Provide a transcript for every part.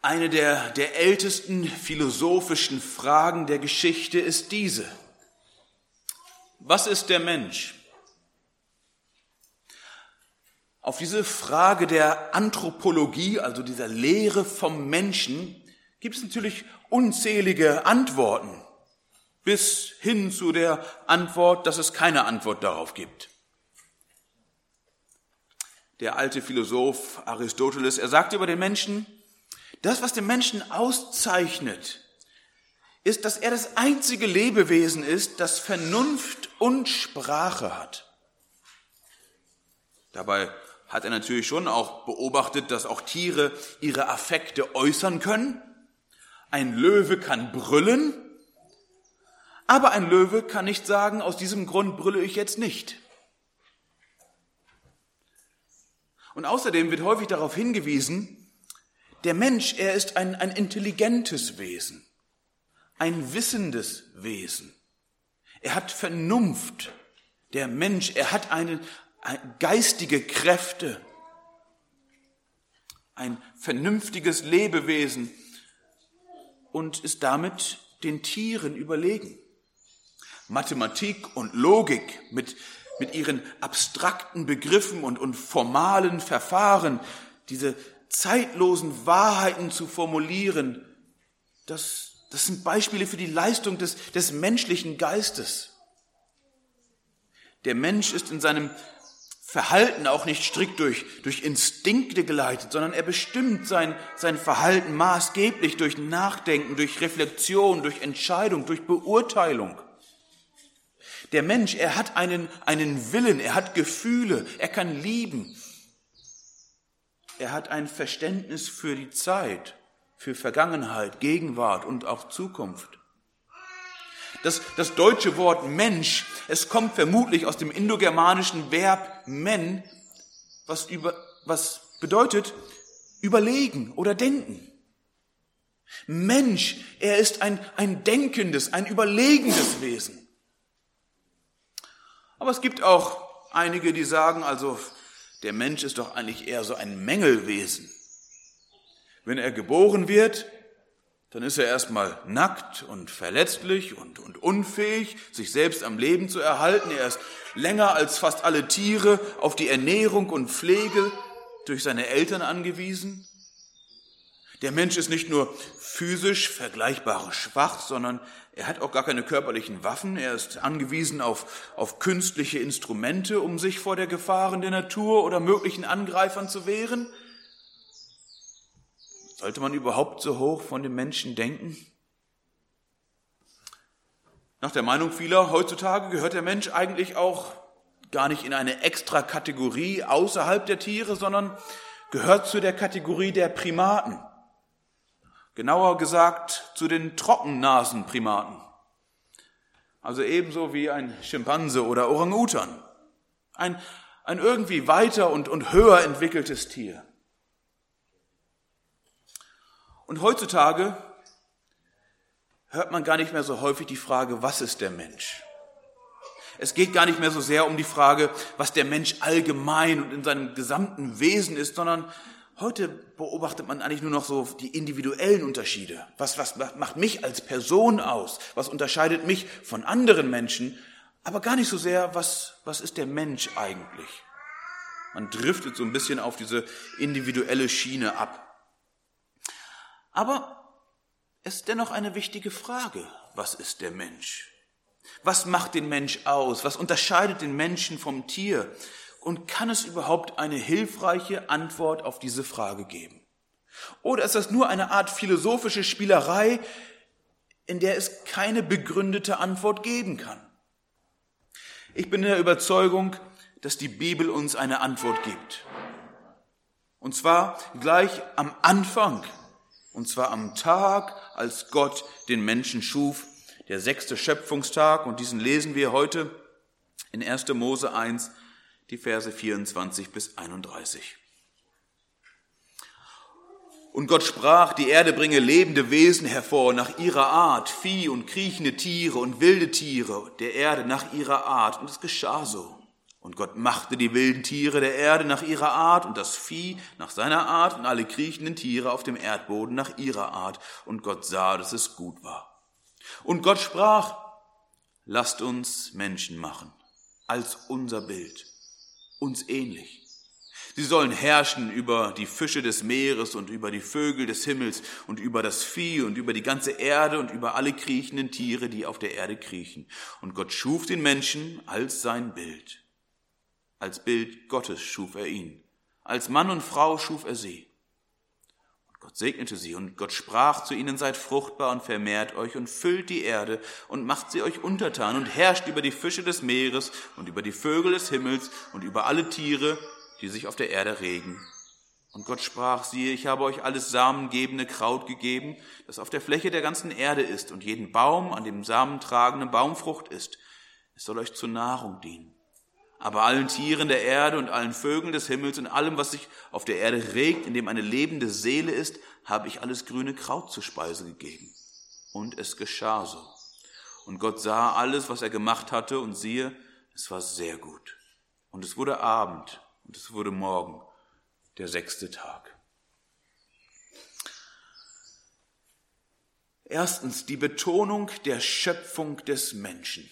Eine der ältesten philosophischen Fragen der Geschichte ist diese: Was ist der Mensch? Auf diese Frage der Anthropologie, also dieser Lehre vom Menschen, gibt es natürlich unzählige Antworten, bis hin zu der Antwort, dass es keine Antwort darauf gibt. Der alte Philosoph Aristoteles, er sagte über den Menschen: Das, was den Menschen auszeichnet, ist, dass er das einzige Lebewesen ist, das Vernunft und Sprache hat. Dabei hat er natürlich schon auch beobachtet, dass auch Tiere ihre Affekte äußern können. Ein Löwe kann brüllen, aber ein Löwe kann nicht sagen, aus diesem Grund brülle ich jetzt nicht. Und außerdem wird häufig darauf hingewiesen, der Mensch, er ist ein intelligentes Wesen, ein wissendes Wesen. Er hat Vernunft. Der Mensch, er hat eine geistige Kräfte, ein vernünftiges Lebewesen und ist damit den Tieren überlegen. Mathematik und Logik mit ihren abstrakten Begriffen und formalen Verfahren, diese zeitlosen Wahrheiten zu formulieren, das sind Beispiele für die Leistung des menschlichen Geistes. Der Mensch ist in seinem Verhalten auch nicht strikt durch Instinkte geleitet, sondern er bestimmt sein Verhalten maßgeblich durch Nachdenken, durch Reflexion, durch Entscheidung, durch Beurteilung. Der Mensch, er hat einen Willen, er hat Gefühle, er kann lieben. Er hat ein Verständnis für die Zeit, für Vergangenheit, Gegenwart und auch Zukunft. Das deutsche Wort Mensch, es kommt vermutlich aus dem indogermanischen Verb men, was bedeutet überlegen oder denken. Mensch, er ist ein denkendes, ein überlegendes Wesen. Aber es gibt auch einige, die sagen, also der Mensch ist doch eigentlich eher so ein Mängelwesen. Wenn er geboren wird, dann ist er erstmal nackt und verletzlich und unfähig, sich selbst am Leben zu erhalten. Er ist länger als fast alle Tiere auf die Ernährung und Pflege durch seine Eltern angewiesen. Der Mensch ist nicht nur physisch vergleichbar schwach, sondern er hat auch gar keine körperlichen Waffen. Er ist angewiesen auf künstliche Instrumente, um sich vor der Gefahren der Natur oder möglichen Angreifern zu wehren. Sollte man überhaupt so hoch von dem Menschen denken? Nach der Meinung vieler heutzutage gehört der Mensch eigentlich auch gar nicht in eine extra Kategorie außerhalb der Tiere, sondern gehört zu der Kategorie der Primaten. Genauer gesagt zu den Trockennasenprimaten. Also ebenso wie ein Schimpanse oder Orang-Utan. Ein irgendwie weiter und höher entwickeltes Tier. Und heutzutage hört man gar nicht mehr so häufig die Frage, was ist der Mensch? Es geht gar nicht mehr so sehr um die Frage, was der Mensch allgemein und in seinem gesamten Wesen ist, sondern heute beobachtet man eigentlich nur noch so die individuellen Unterschiede. Was macht mich als Person aus? Was unterscheidet mich von anderen Menschen? Aber gar nicht so sehr, was ist der Mensch eigentlich? Man driftet so ein bisschen auf diese individuelle Schiene ab. Aber es ist dennoch eine wichtige Frage, was ist der Mensch? Was macht den Mensch aus? Was unterscheidet den Menschen vom Tier? Und kann es überhaupt eine hilfreiche Antwort auf diese Frage geben? Oder ist das nur eine Art philosophische Spielerei, in der es keine begründete Antwort geben kann? Ich bin der Überzeugung, dass die Bibel uns eine Antwort gibt. Und zwar gleich am Anfang. Und zwar am Tag, als Gott den Menschen schuf, der 6. Schöpfungstag. Und diesen lesen wir heute in 1. Mose 1, die Verse 24 bis 31. Und Gott sprach, die Erde bringe lebende Wesen hervor nach ihrer Art, Vieh und kriechende Tiere und wilde Tiere der Erde nach ihrer Art. Und es geschah so. Und Gott machte die wilden Tiere der Erde nach ihrer Art und das Vieh nach seiner Art und alle kriechenden Tiere auf dem Erdboden nach ihrer Art. Und Gott sah, dass es gut war. Und Gott sprach, lasst uns Menschen machen, als unser Bild, uns ähnlich. Sie sollen herrschen über die Fische des Meeres und über die Vögel des Himmels und über das Vieh und über die ganze Erde und über alle kriechenden Tiere, die auf der Erde kriechen. Und Gott schuf den Menschen als sein Bild. Als Bild Gottes schuf er ihn. Als Mann und Frau schuf er sie. Und Gott segnete sie und Gott sprach zu ihnen, seid fruchtbar und vermehrt euch und füllt die Erde und macht sie euch untertan und herrscht über die Fische des Meeres und über die Vögel des Himmels und über alle Tiere, die sich auf der Erde regen. Und Gott sprach, siehe, ich habe euch alles samengebende Kraut gegeben, das auf der Fläche der ganzen Erde ist und jeden Baum, an dem Samen tragende Baumfrucht ist. Es soll euch zur Nahrung dienen. Aber allen Tieren der Erde und allen Vögeln des Himmels und allem, was sich auf der Erde regt, in dem eine lebende Seele ist, habe ich alles grüne Kraut zur Speise gegeben. Und es geschah so. Und Gott sah alles, was er gemacht hatte, und siehe, es war sehr gut. Und es wurde Abend, und es wurde Morgen, der 6. Tag. Erstens, die Betonung der Schöpfung des Menschen.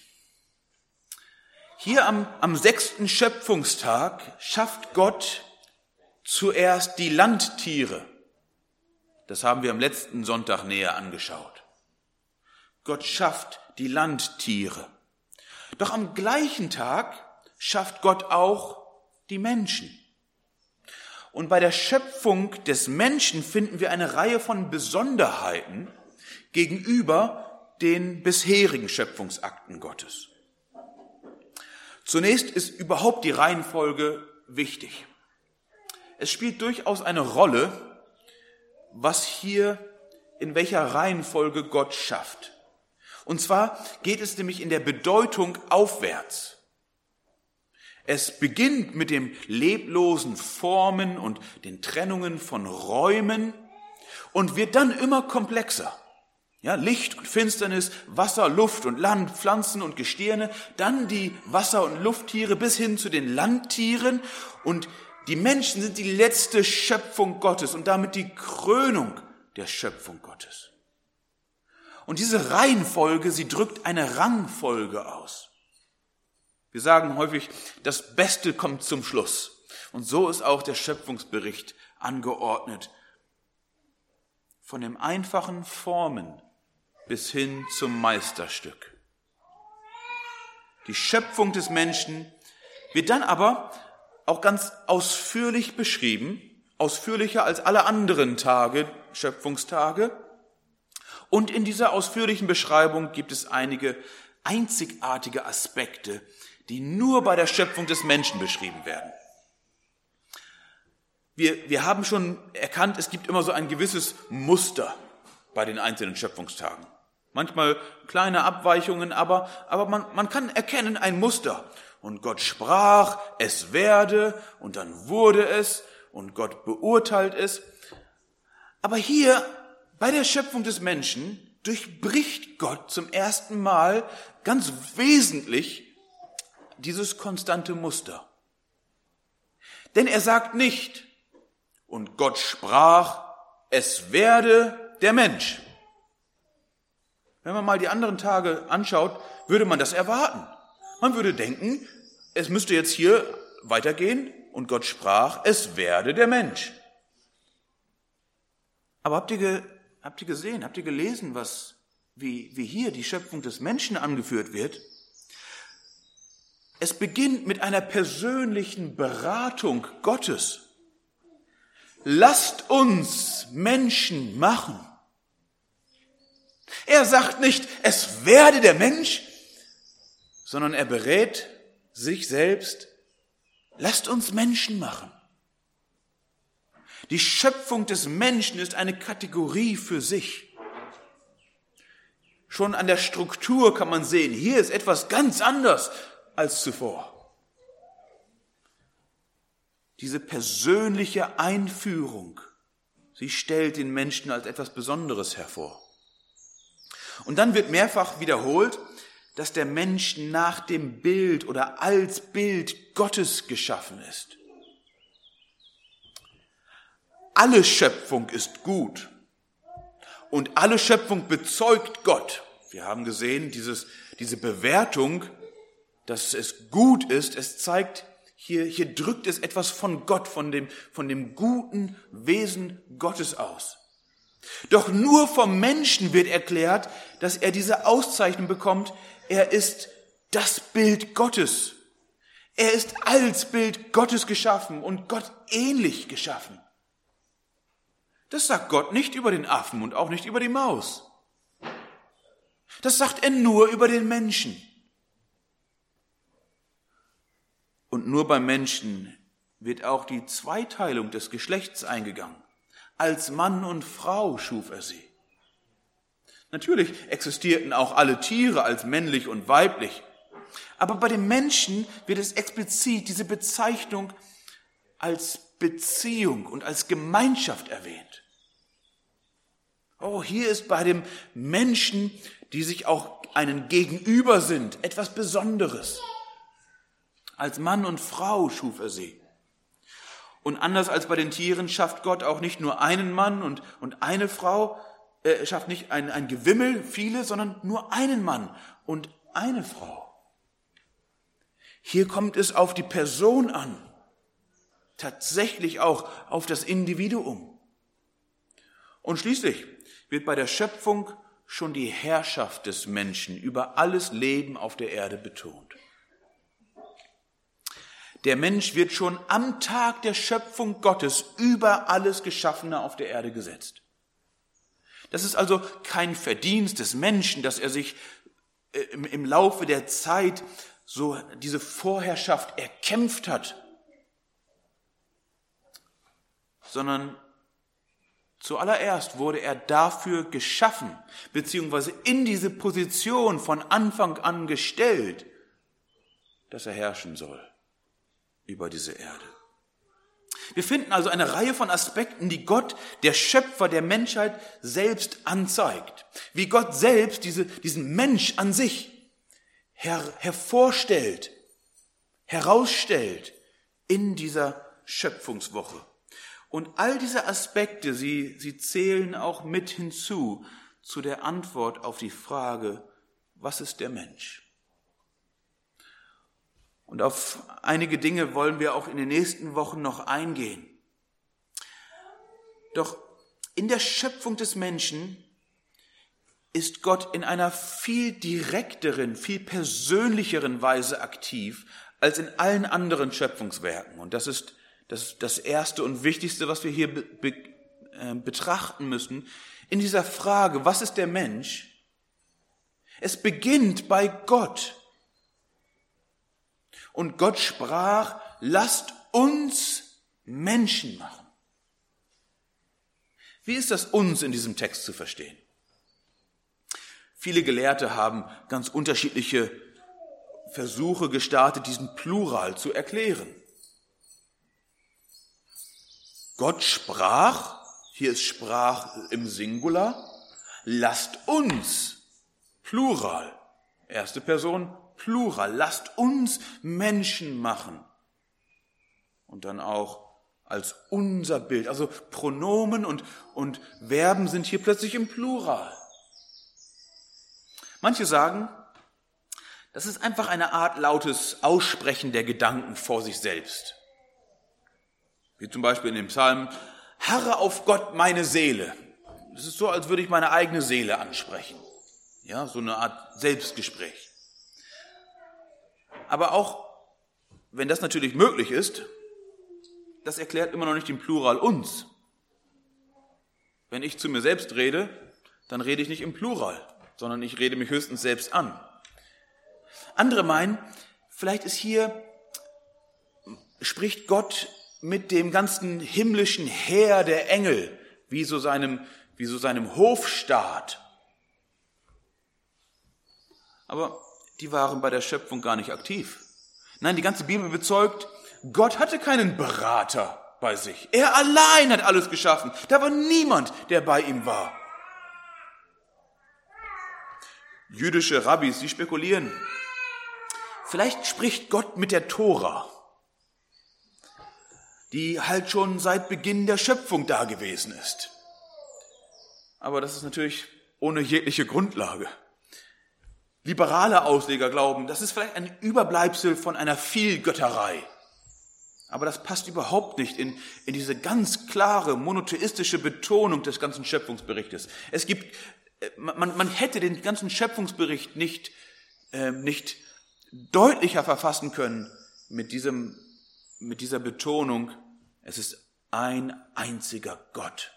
Hier am 6. Schöpfungstag schafft Gott zuerst die Landtiere. Das haben wir am letzten Sonntag näher angeschaut. Gott schafft die Landtiere. Doch am gleichen Tag schafft Gott auch die Menschen. Und bei der Schöpfung des Menschen finden wir eine Reihe von Besonderheiten gegenüber den bisherigen Schöpfungsakten Gottes. Zunächst ist überhaupt die Reihenfolge wichtig. Es spielt durchaus eine Rolle, was hier in welcher Reihenfolge Gott schafft. Und zwar geht es nämlich in der Bedeutung aufwärts. Es beginnt mit dem leblosen Formen und den Trennungen von Räumen und wird dann immer komplexer. Ja, Licht und Finsternis, Wasser, Luft und Land, Pflanzen und Gestirne, dann die Wasser- und Lufttiere bis hin zu den Landtieren. Und die Menschen sind die letzte Schöpfung Gottes und damit die Krönung der Schöpfung Gottes. Und diese Reihenfolge, sie drückt eine Rangfolge aus. Wir sagen häufig, das Beste kommt zum Schluss. Und so ist auch der Schöpfungsbericht angeordnet. Von dem einfachen Formen bis hin zum Meisterstück. Die Schöpfung des Menschen wird dann aber auch ganz ausführlich beschrieben, ausführlicher als alle anderen Tage, Schöpfungstage. Und in dieser ausführlichen Beschreibung gibt es einige einzigartige Aspekte, die nur bei der Schöpfung des Menschen beschrieben werden. Wir haben schon erkannt, es gibt immer so ein gewisses Muster bei den einzelnen Schöpfungstagen. Manchmal kleine Abweichungen, aber man kann erkennen ein Muster. Und Gott sprach, es werde, und dann wurde es, und Gott beurteilt es. Aber hier bei der Schöpfung des Menschen durchbricht Gott zum ersten Mal ganz wesentlich dieses konstante Muster. Denn er sagt nicht, und Gott sprach, es werde der Mensch. Wenn man mal die anderen Tage anschaut, würde man das erwarten. Man würde denken, es müsste jetzt hier weitergehen und Gott sprach, es werde der Mensch. Aber habt ihr gesehen, habt ihr gelesen, wie hier die Schöpfung des Menschen angeführt wird? Es beginnt mit einer persönlichen Beratung Gottes. Lasst uns Menschen machen. Er sagt nicht, es werde der Mensch, sondern er berät sich selbst, lasst uns Menschen machen. Die Schöpfung des Menschen ist eine Kategorie für sich. Schon an der Struktur kann man sehen, hier ist etwas ganz anders als zuvor. Diese persönliche Einführung, sie stellt den Menschen als etwas Besonderes hervor. Und dann wird mehrfach wiederholt, dass der Mensch nach dem Bild oder als Bild Gottes geschaffen ist. Alle Schöpfung ist gut und alle Schöpfung bezeugt Gott. Wir haben gesehen, diese Bewertung, dass es gut ist, es zeigt, hier drückt es etwas von Gott, von dem guten Wesen Gottes aus. Doch nur vom Menschen wird erklärt, dass er diese Auszeichnung bekommt, er ist das Bild Gottes. Er ist als Bild Gottes geschaffen und Gott ähnlich geschaffen. Das sagt Gott nicht über den Affen und auch nicht über die Maus. Das sagt er nur über den Menschen. Und nur beim Menschen wird auch die Zweiteilung des Geschlechts eingegangen. Als Mann und Frau schuf er sie. Natürlich existierten auch alle Tiere als männlich und weiblich. Aber bei dem Menschen wird es explizit diese Bezeichnung als Beziehung und als Gemeinschaft erwähnt. Oh, hier ist bei dem Menschen, die sich auch einen Gegenüber sind, etwas Besonderes. Als Mann und Frau schuf er sie. Und anders als bei den Tieren schafft Gott auch nicht nur einen Mann und eine Frau, schafft nicht ein Gewimmel, viele, sondern nur einen Mann und eine Frau. Hier kommt es auf die Person an, tatsächlich auch auf das Individuum. Und schließlich wird bei der Schöpfung schon die Herrschaft des Menschen über alles Leben auf der Erde betont. Der Mensch wird schon am Tag der Schöpfung Gottes über alles Geschaffene auf der Erde gesetzt. Das ist also kein Verdienst des Menschen, dass er sich im Laufe der Zeit so diese Vorherrschaft erkämpft hat, sondern zuallererst wurde er dafür geschaffen, beziehungsweise in diese Position von Anfang an gestellt, dass er herrschen soll über diese Erde. Wir finden also eine Reihe von Aspekten, die Gott, der Schöpfer der Menschheit, selbst anzeigt. Wie Gott selbst diesen Mensch an sich hervorstellt, herausstellt in dieser Schöpfungswoche. Und all diese Aspekte, sie zählen auch mit hinzu zu der Antwort auf die Frage, was ist der Mensch? Und auf einige Dinge wollen wir auch in den nächsten Wochen noch eingehen. Doch in der Schöpfung des Menschen ist Gott in einer viel direkteren, viel persönlicheren Weise aktiv als in allen anderen Schöpfungswerken. Und das ist das Erste und Wichtigste, was wir hier betrachten müssen, in dieser Frage, was ist der Mensch? Es beginnt bei Gott. Und Gott sprach, lasst uns Menschen machen. Wie ist das uns in diesem Text zu verstehen? Viele Gelehrte haben ganz unterschiedliche Versuche gestartet, diesen Plural zu erklären. Gott sprach, hier ist Sprach im Singular, lasst uns, Plural, erste Person, Plural, lasst uns Menschen machen. Und dann auch als unser Bild, also Pronomen und Verben sind hier plötzlich im Plural. Manche sagen, das ist einfach eine Art lautes Aussprechen der Gedanken vor sich selbst. Wie zum Beispiel in dem Psalm, harre auf Gott meine Seele. Das ist so, als würde ich meine eigene Seele ansprechen. Ja, so eine Art Selbstgespräch. Aber auch, wenn das natürlich möglich ist, das erklärt immer noch nicht den Plural uns. Wenn ich zu mir selbst rede, dann rede ich nicht im Plural, sondern ich rede mich höchstens selbst an. Andere meinen, vielleicht ist hier, spricht Gott mit dem ganzen himmlischen Heer der Engel, wie so seinem Hofstaat. Aber die waren bei der Schöpfung gar nicht aktiv. Nein, die ganze Bibel bezeugt, Gott hatte keinen Berater bei sich. Er allein hat alles geschaffen. Da war niemand, der bei ihm war. Jüdische Rabbis, die spekulieren. Vielleicht spricht Gott mit der Tora, die halt schon seit Beginn der Schöpfung da gewesen ist. Aber das ist natürlich ohne jegliche Grundlage. Liberale Ausleger glauben, das ist vielleicht ein Überbleibsel von einer Vielgötterei. Aber das passt überhaupt nicht in diese ganz klare monotheistische Betonung des ganzen Schöpfungsberichtes. Man hätte den ganzen Schöpfungsbericht nicht deutlicher verfassen können mit dieser Betonung, es ist ein einziger Gott.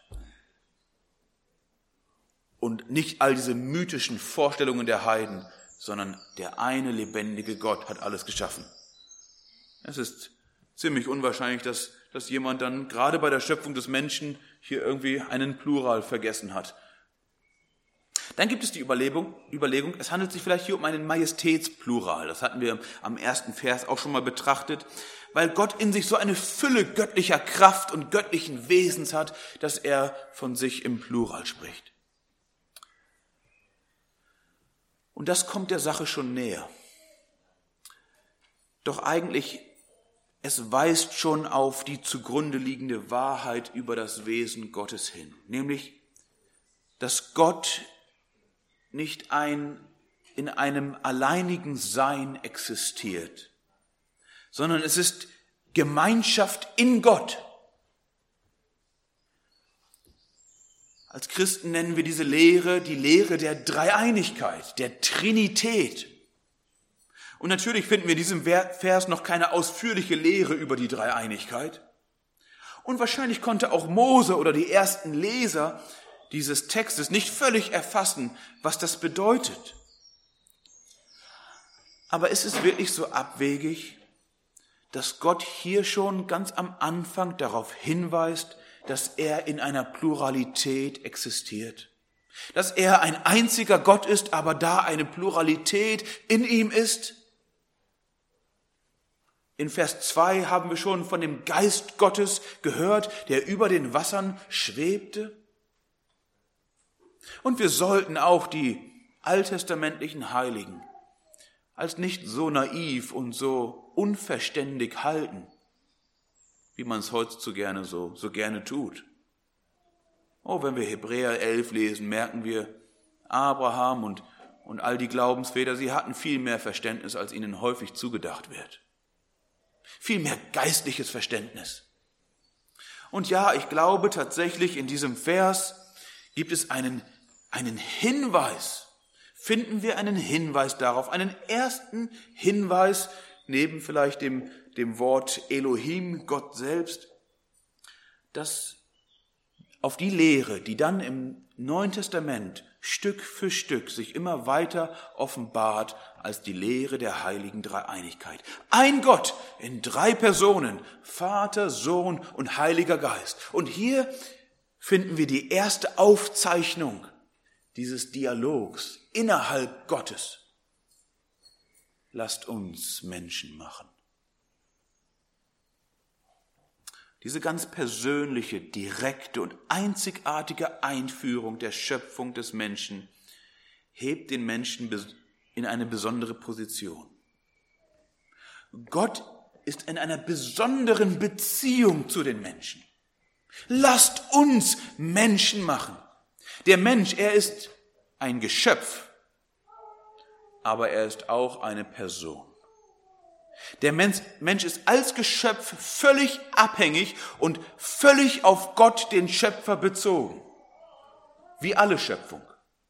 Und nicht all diese mythischen Vorstellungen der Heiden, sondern der eine lebendige Gott hat alles geschaffen. Es ist ziemlich unwahrscheinlich, dass jemand dann gerade bei der Schöpfung des Menschen hier irgendwie einen Plural vergessen hat. Dann gibt es die Überlegung, es handelt sich vielleicht hier um einen Majestätsplural. Das hatten wir am ersten Vers auch schon mal betrachtet, weil Gott in sich so eine Fülle göttlicher Kraft und göttlichen Wesens hat, dass er von sich im Plural spricht. Und das kommt der Sache schon näher. Doch eigentlich, es weist schon auf die zugrunde liegende Wahrheit über das Wesen Gottes hin. Nämlich, dass Gott nicht in einem alleinigen Sein existiert, sondern es ist Gemeinschaft in Gott. Als Christen nennen wir diese Lehre die Lehre der Dreieinigkeit, der Trinität. Und natürlich finden wir in diesem Vers noch keine ausführliche Lehre über die Dreieinigkeit. Und wahrscheinlich konnte auch Mose oder die ersten Leser dieses Textes nicht völlig erfassen, was das bedeutet. Aber ist es wirklich so abwegig, dass Gott hier schon ganz am Anfang darauf hinweist, dass er in einer Pluralität existiert? Dass er ein einziger Gott ist, aber da eine Pluralität in ihm ist? In Vers 2 haben wir schon von dem Geist Gottes gehört, der über den Wassern schwebte. Und wir sollten auch die alttestamentlichen Heiligen als nicht so naiv und so unverständig halten, wie man es heutzutage so gerne tut. Oh, wenn wir Hebräer 11 lesen, merken wir, Abraham und all die Glaubensväter, sie hatten viel mehr Verständnis, als ihnen häufig zugedacht wird. Viel mehr geistliches Verständnis. Und ja, ich glaube tatsächlich, in diesem Vers gibt es einen Hinweis, finden wir einen Hinweis darauf, einen ersten Hinweis, neben vielleicht dem Wort Elohim, Gott selbst, dass auf die Lehre, die dann im Neuen Testament Stück für Stück sich immer weiter offenbart als die Lehre der heiligen Dreieinigkeit. Ein Gott in 3 Personen, Vater, Sohn und Heiliger Geist. Und hier finden wir die erste Aufzeichnung dieses Dialogs innerhalb Gottes. Lasst uns Menschen machen. Diese ganz persönliche, direkte und einzigartige Einführung der Schöpfung des Menschen hebt den Menschen in eine besondere Position. Gott ist in einer besonderen Beziehung zu den Menschen. Lasst uns Menschen machen. Der Mensch, er ist ein Geschöpf, aber er ist auch eine Person. Der Mensch ist als Geschöpf völlig abhängig und völlig auf Gott, den Schöpfer, bezogen. Wie alle Schöpfung.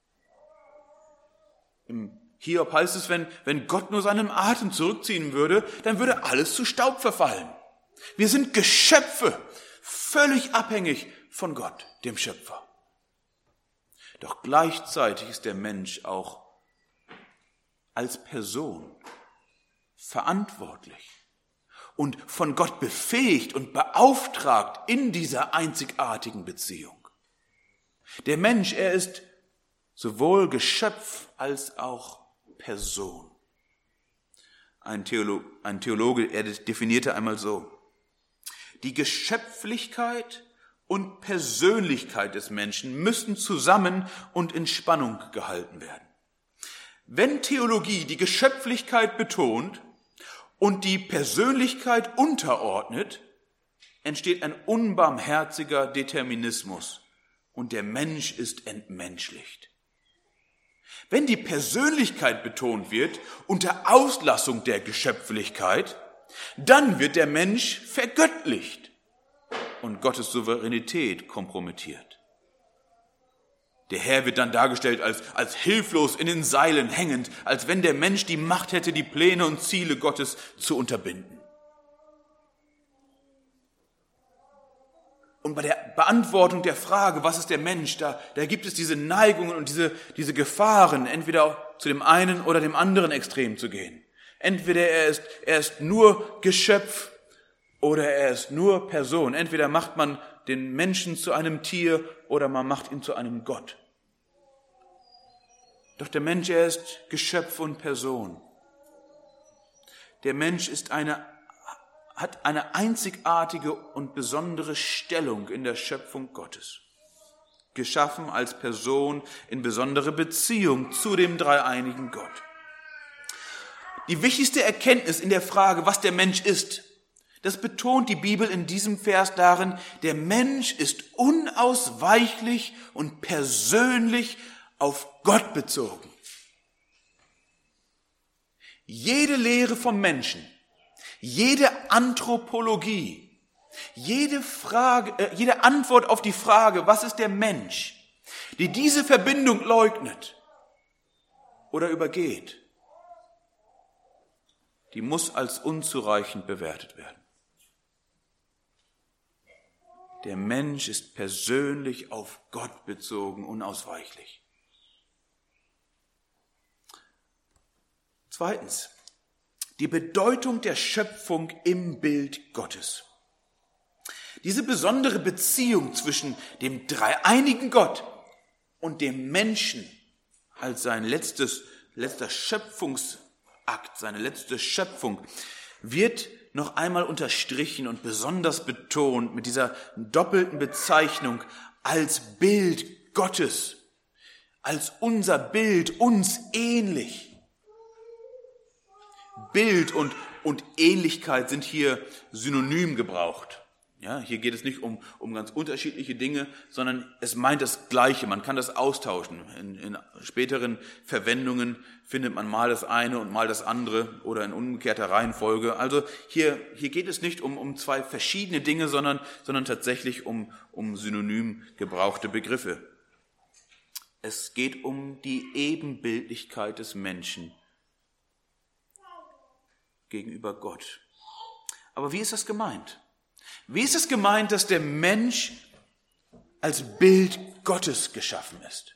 Im Hiob heißt es, wenn Gott nur seinen Atem zurückziehen würde, dann würde alles zu Staub verfallen. Wir sind Geschöpfe, völlig abhängig von Gott, dem Schöpfer. Doch gleichzeitig ist der Mensch auch als Person verantwortlich und von Gott befähigt und beauftragt in dieser einzigartigen Beziehung. Der Mensch, er ist sowohl Geschöpf als auch Person. Ein Theologe, er definierte einmal so: Die Geschöpflichkeit und Persönlichkeit des Menschen müssen zusammen und in Spannung gehalten werden. Wenn Theologie die Geschöpflichkeit betont und die Persönlichkeit unterordnet, entsteht ein unbarmherziger Determinismus und der Mensch ist entmenschlicht. Wenn die Persönlichkeit betont wird unter Auslassung der Geschöpflichkeit, dann wird der Mensch vergöttlicht und Gottes Souveränität kompromittiert. Der Herr wird dann dargestellt als hilflos in den Seilen hängend, als wenn der Mensch die Macht hätte, die Pläne und Ziele Gottes zu unterbinden. Und bei der Beantwortung der Frage, was ist der Mensch, da gibt es diese Neigungen und diese Gefahren, entweder zu dem einen oder dem anderen Extrem zu gehen. Entweder er ist nur Geschöpf oder er ist nur Person. Entweder macht man den Menschen zu einem Tier oder man macht ihn zu einem Gott. Doch der Mensch, er ist Geschöpf und Person. Der Mensch hat eine einzigartige und besondere Stellung in der Schöpfung Gottes. Geschaffen als Person in besondere Beziehung zu dem dreieinigen Gott. Die wichtigste Erkenntnis in der Frage, was der Mensch ist, das betont die Bibel in diesem Vers darin, der Mensch ist unausweichlich und persönlich auf Gott bezogen. Jede Lehre vom Menschen, jede Anthropologie, jede Antwort auf die Frage, was ist der Mensch, die diese Verbindung leugnet oder übergeht, die muss als unzureichend bewertet werden. Der Mensch ist persönlich auf Gott bezogen, unausweichlich. Zweitens, die Bedeutung der Schöpfung im Bild Gottes. Diese besondere Beziehung zwischen dem dreieinigen Gott und dem Menschen als sein letzter Schöpfungsakt, seine letzte Schöpfung, wird noch einmal unterstrichen und besonders betont mit dieser doppelten Bezeichnung als Bild Gottes, als unser Bild, uns ähnlich. Bild und Ähnlichkeit sind hier synonym gebraucht. Ja, hier geht es nicht um ganz unterschiedliche Dinge, sondern es meint das Gleiche. Man kann das austauschen. In späteren Verwendungen findet man mal das eine und mal das andere oder in umgekehrter Reihenfolge. Also hier geht es nicht um zwei verschiedene Dinge, sondern tatsächlich um synonym gebrauchte Begriffe. Es geht um die Ebenbildlichkeit des Menschen gegenüber Gott. Aber wie ist das gemeint? Wie ist es gemeint, dass der Mensch als Bild Gottes geschaffen ist?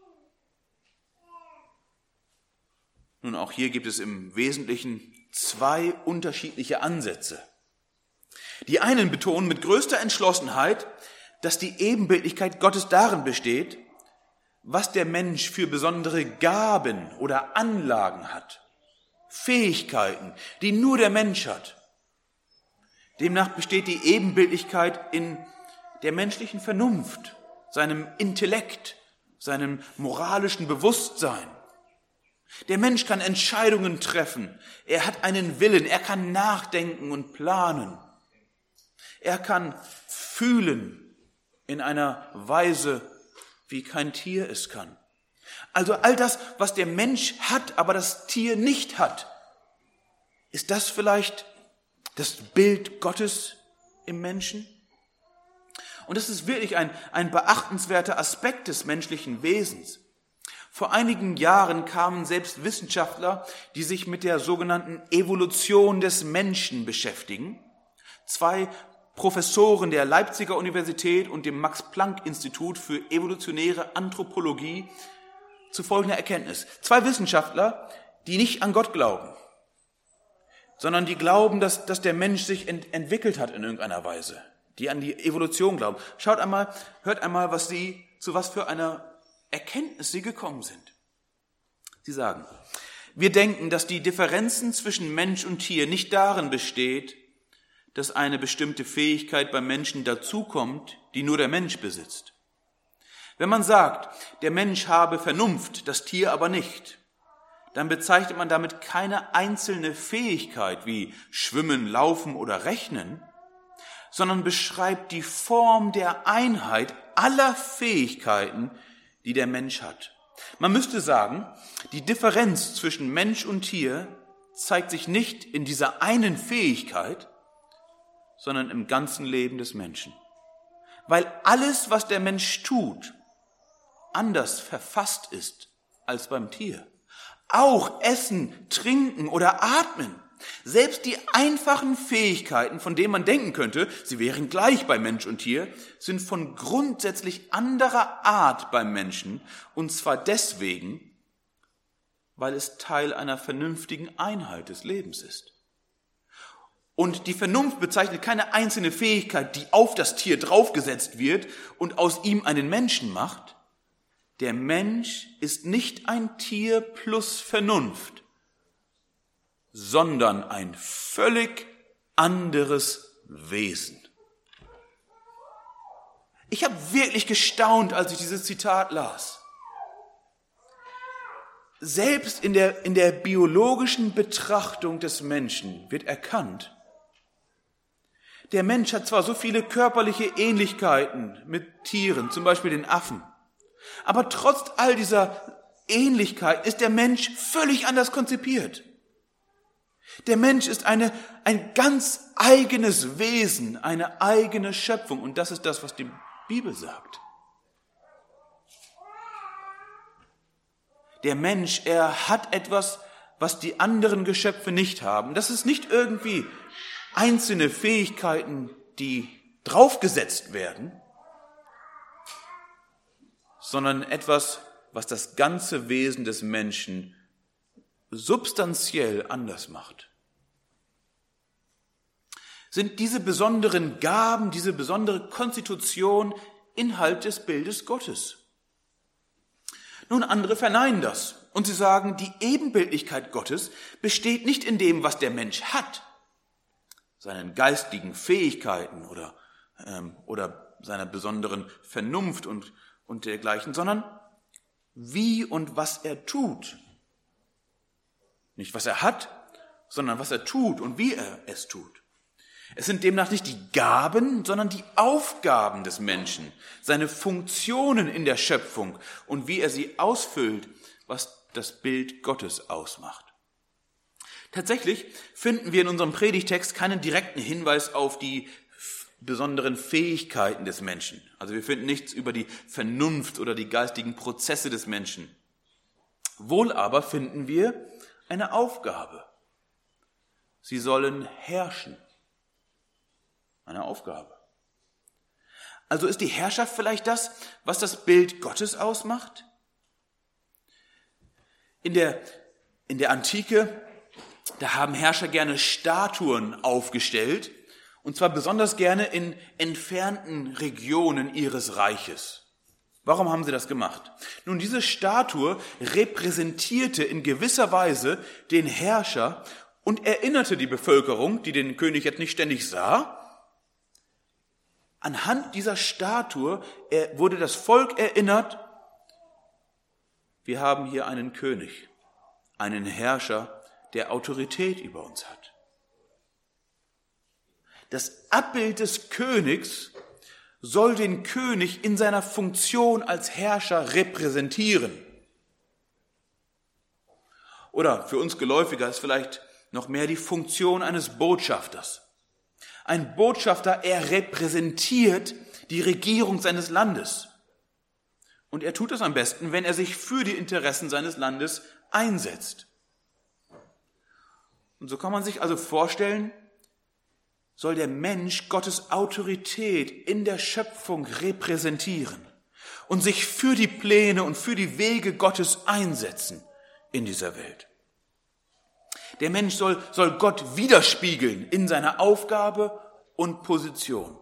Nun, auch hier gibt es im Wesentlichen zwei unterschiedliche Ansätze. Die einen betonen mit größter Entschlossenheit, dass die Ebenbildlichkeit Gottes darin besteht, was der Mensch für besondere Gaben oder Anlagen hat. Fähigkeiten, die nur der Mensch hat. Demnach besteht die Ebenbildlichkeit in der menschlichen Vernunft, seinem Intellekt, seinem moralischen Bewusstsein. Der Mensch kann Entscheidungen treffen, er hat einen Willen, er kann nachdenken und planen. Er kann fühlen in einer Weise, wie kein Tier es kann. Also all das, was der Mensch hat, aber das Tier nicht hat, ist das vielleicht das Bild Gottes im Menschen? Und das ist wirklich ein beachtenswerter Aspekt des menschlichen Wesens. Vor einigen Jahren kamen selbst Wissenschaftler, die sich mit der sogenannten Evolution des Menschen beschäftigen. Zwei Professoren der Leipziger Universität und dem Max-Planck-Institut für evolutionäre Anthropologie zu folgender Erkenntnis. Zwei Wissenschaftler, die nicht an Gott glauben, sondern die glauben, dass der Mensch sich entwickelt hat in irgendeiner Weise, die an die Evolution glauben. hört einmal, zu was für einer Erkenntnis sie gekommen sind. Sie sagen, wir denken, dass die Differenzen zwischen Mensch und Tier nicht darin besteht, dass eine bestimmte Fähigkeit beim Menschen dazukommt, die nur der Mensch besitzt. Wenn man sagt, der Mensch habe Vernunft, das Tier aber nicht, dann bezeichnet man damit keine einzelne Fähigkeit wie Schwimmen, Laufen oder Rechnen, sondern beschreibt die Form der Einheit aller Fähigkeiten, die der Mensch hat. Man müsste sagen, die Differenz zwischen Mensch und Tier zeigt sich nicht in dieser einen Fähigkeit, sondern im ganzen Leben des Menschen. Weil alles, was der Mensch tut, anders verfasst ist als beim Tier. Auch Essen, Trinken oder Atmen. Selbst die einfachen Fähigkeiten, von denen man denken könnte, sie wären gleich bei Mensch und Tier, sind von grundsätzlich anderer Art beim Menschen, und zwar deswegen, weil es Teil einer vernünftigen Einheit des Lebens ist. Und die Vernunft bezeichnet keine einzelne Fähigkeit, die auf das Tier draufgesetzt wird und aus ihm einen Menschen macht. Der Mensch ist nicht ein Tier plus Vernunft, sondern ein völlig anderes Wesen. Ich habe wirklich gestaunt, als ich dieses Zitat las. Selbst in der biologischen Betrachtung des Menschen wird erkannt, der Mensch hat zwar so viele körperliche Ähnlichkeiten mit Tieren, zum Beispiel den Affen, aber trotz all dieser Ähnlichkeit ist der Mensch völlig anders konzipiert. Der Mensch ist ein ganz eigenes Wesen, eine eigene Schöpfung, und das ist das, was die Bibel sagt. Der Mensch, er hat etwas, was die anderen Geschöpfe nicht haben. Das ist nicht irgendwie einzelne Fähigkeiten, die draufgesetzt werden, sondern etwas, was das ganze Wesen des Menschen substanziell anders macht. Sind diese besonderen Gaben, diese besondere Konstitution Inhalt des Bildes Gottes? Nun, andere verneinen das und sie sagen, die Ebenbildlichkeit Gottes besteht nicht in dem, was der Mensch hat, seinen geistigen Fähigkeiten oder seiner besonderen Vernunft und dergleichen, sondern wie und was er tut. Nicht was er hat, sondern was er tut und wie er es tut. Es sind demnach nicht die Gaben, sondern die Aufgaben des Menschen, seine Funktionen in der Schöpfung und wie er sie ausfüllt, was das Bild Gottes ausmacht. Tatsächlich finden wir in unserem Predigtext keinen direkten Hinweis auf die besonderen Fähigkeiten des Menschen. Also wir finden nichts über die Vernunft oder die geistigen Prozesse des Menschen. Wohl aber finden wir eine Aufgabe. Sie sollen herrschen. Eine Aufgabe. Also ist die Herrschaft vielleicht das, was das Bild Gottes ausmacht? In der Antike, da haben Herrscher gerne Statuen aufgestellt, und zwar besonders gerne in entfernten Regionen ihres Reiches. Warum haben sie das gemacht? Nun, diese Statue repräsentierte in gewisser Weise den Herrscher und erinnerte die Bevölkerung, die den König jetzt nicht ständig sah. Anhand dieser Statue wurde das Volk erinnert, wir haben hier einen König, einen Herrscher, der Autorität über uns hat. Das Abbild des Königs soll den König in seiner Funktion als Herrscher repräsentieren. Oder für uns geläufiger ist vielleicht noch mehr die Funktion eines Botschafters. Ein Botschafter, er repräsentiert die Regierung seines Landes. Und er tut es am besten, wenn er sich für die Interessen seines Landes einsetzt. Und so kann man sich also vorstellen, soll der Mensch Gottes Autorität in der Schöpfung repräsentieren und sich für die Pläne und für die Wege Gottes einsetzen in dieser Welt. Der Mensch soll Gott widerspiegeln in seiner Aufgabe und Position.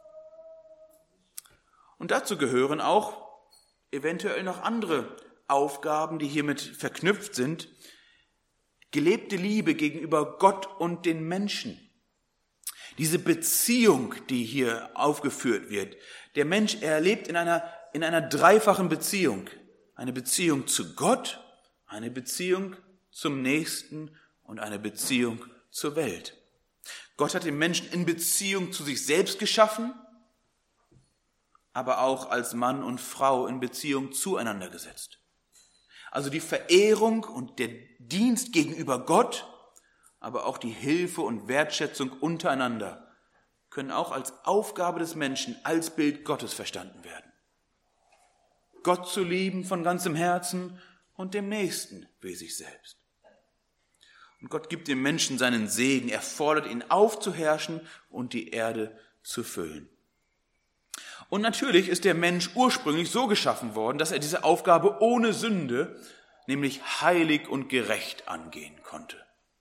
Und dazu gehören auch eventuell noch andere Aufgaben, die hiermit verknüpft sind. Gelebte Liebe gegenüber Gott und den Menschen. Diese Beziehung, die hier aufgeführt wird. Der Mensch, er lebt in einer dreifachen Beziehung. Eine Beziehung zu Gott, eine Beziehung zum Nächsten und eine Beziehung zur Welt. Gott hat den Menschen in Beziehung zu sich selbst geschaffen, aber auch als Mann und Frau in Beziehung zueinander gesetzt. Also die Verehrung und der Dienst gegenüber Gott, aber auch die Hilfe und Wertschätzung untereinander können auch als Aufgabe des Menschen, als Bild Gottes verstanden werden. Gott zu lieben von ganzem Herzen und dem Nächsten wie sich selbst. Und Gott gibt dem Menschen seinen Segen, er fordert ihn auf zu herrschen und die Erde zu füllen. Und natürlich ist der Mensch ursprünglich so geschaffen worden, dass er diese Aufgabe ohne Sünde, nämlich heilig und gerecht angehen konnte.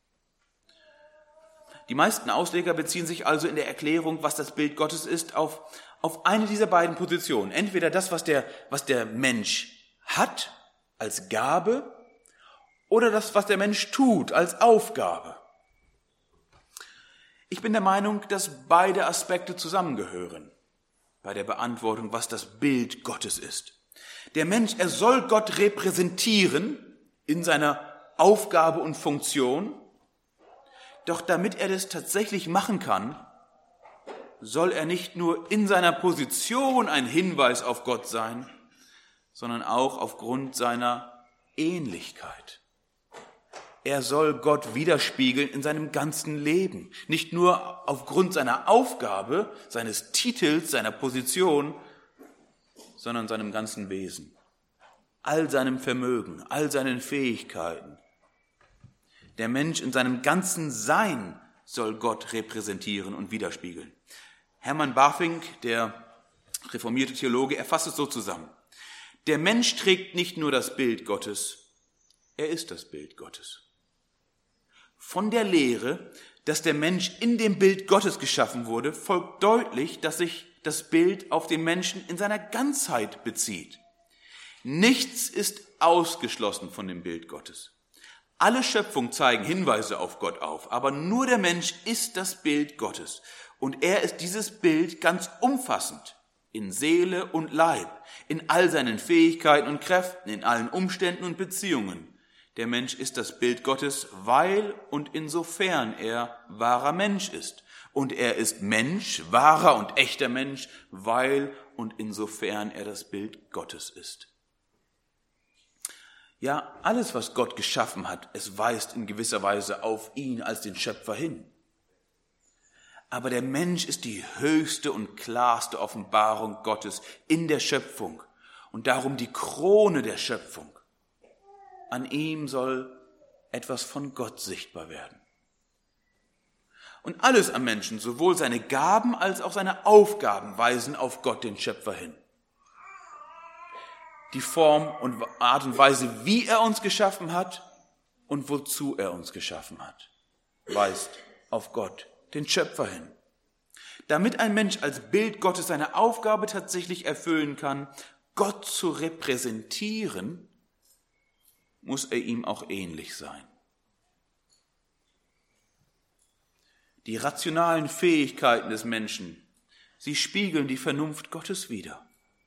Die meisten Ausleger beziehen sich also in der Erklärung, was das Bild Gottes ist, auf eine dieser beiden Positionen. Entweder das, was der Mensch hat als Gabe, oder das, was der Mensch tut als Aufgabe. Ich bin der Meinung, dass beide Aspekte zusammengehören bei der Beantwortung, was das Bild Gottes ist. Der Mensch, er soll Gott repräsentieren in seiner Aufgabe und Funktion, doch damit er das tatsächlich machen kann, soll er nicht nur in seiner Position ein Hinweis auf Gott sein, sondern auch aufgrund seiner Ähnlichkeit. Er soll Gott widerspiegeln in seinem ganzen Leben, nicht nur aufgrund seiner Aufgabe, seines Titels, seiner Position, sondern seinem ganzen Wesen, all seinem Vermögen, all seinen Fähigkeiten. Der Mensch in seinem ganzen Sein soll Gott repräsentieren und widerspiegeln. Hermann Bavinck, der reformierte Theologe, er fasst es so zusammen. Der Mensch trägt nicht nur das Bild Gottes, er ist das Bild Gottes. Von der Lehre, dass der Mensch in dem Bild Gottes geschaffen wurde, folgt deutlich, dass sich das Bild auf den Menschen in seiner Ganzheit bezieht. Nichts ist ausgeschlossen von dem Bild Gottes. Alle Schöpfung zeigen Hinweise auf Gott auf, aber nur der Mensch ist das Bild Gottes. Und er ist dieses Bild ganz umfassend, in Seele und Leib, in all seinen Fähigkeiten und Kräften, in allen Umständen und Beziehungen. Der Mensch ist das Bild Gottes, weil und insofern er wahrer Mensch ist. Und er ist Mensch, wahrer und echter Mensch, weil und insofern er das Bild Gottes ist. Ja, alles, was Gott geschaffen hat, es weist in gewisser Weise auf ihn als den Schöpfer hin. Aber der Mensch ist die höchste und klarste Offenbarung Gottes in der Schöpfung und darum die Krone der Schöpfung. An ihm soll etwas von Gott sichtbar werden. Und alles am Menschen, sowohl seine Gaben als auch seine Aufgaben, weisen auf Gott, den Schöpfer, hin. Die Form und Art und Weise, wie er uns geschaffen hat und wozu er uns geschaffen hat, weist auf Gott, den Schöpfer, hin. Damit ein Mensch als Bild Gottes seine Aufgabe tatsächlich erfüllen kann, Gott zu repräsentieren, muss er ihm auch ähnlich sein. Die rationalen Fähigkeiten des Menschen, sie spiegeln die Vernunft Gottes wider.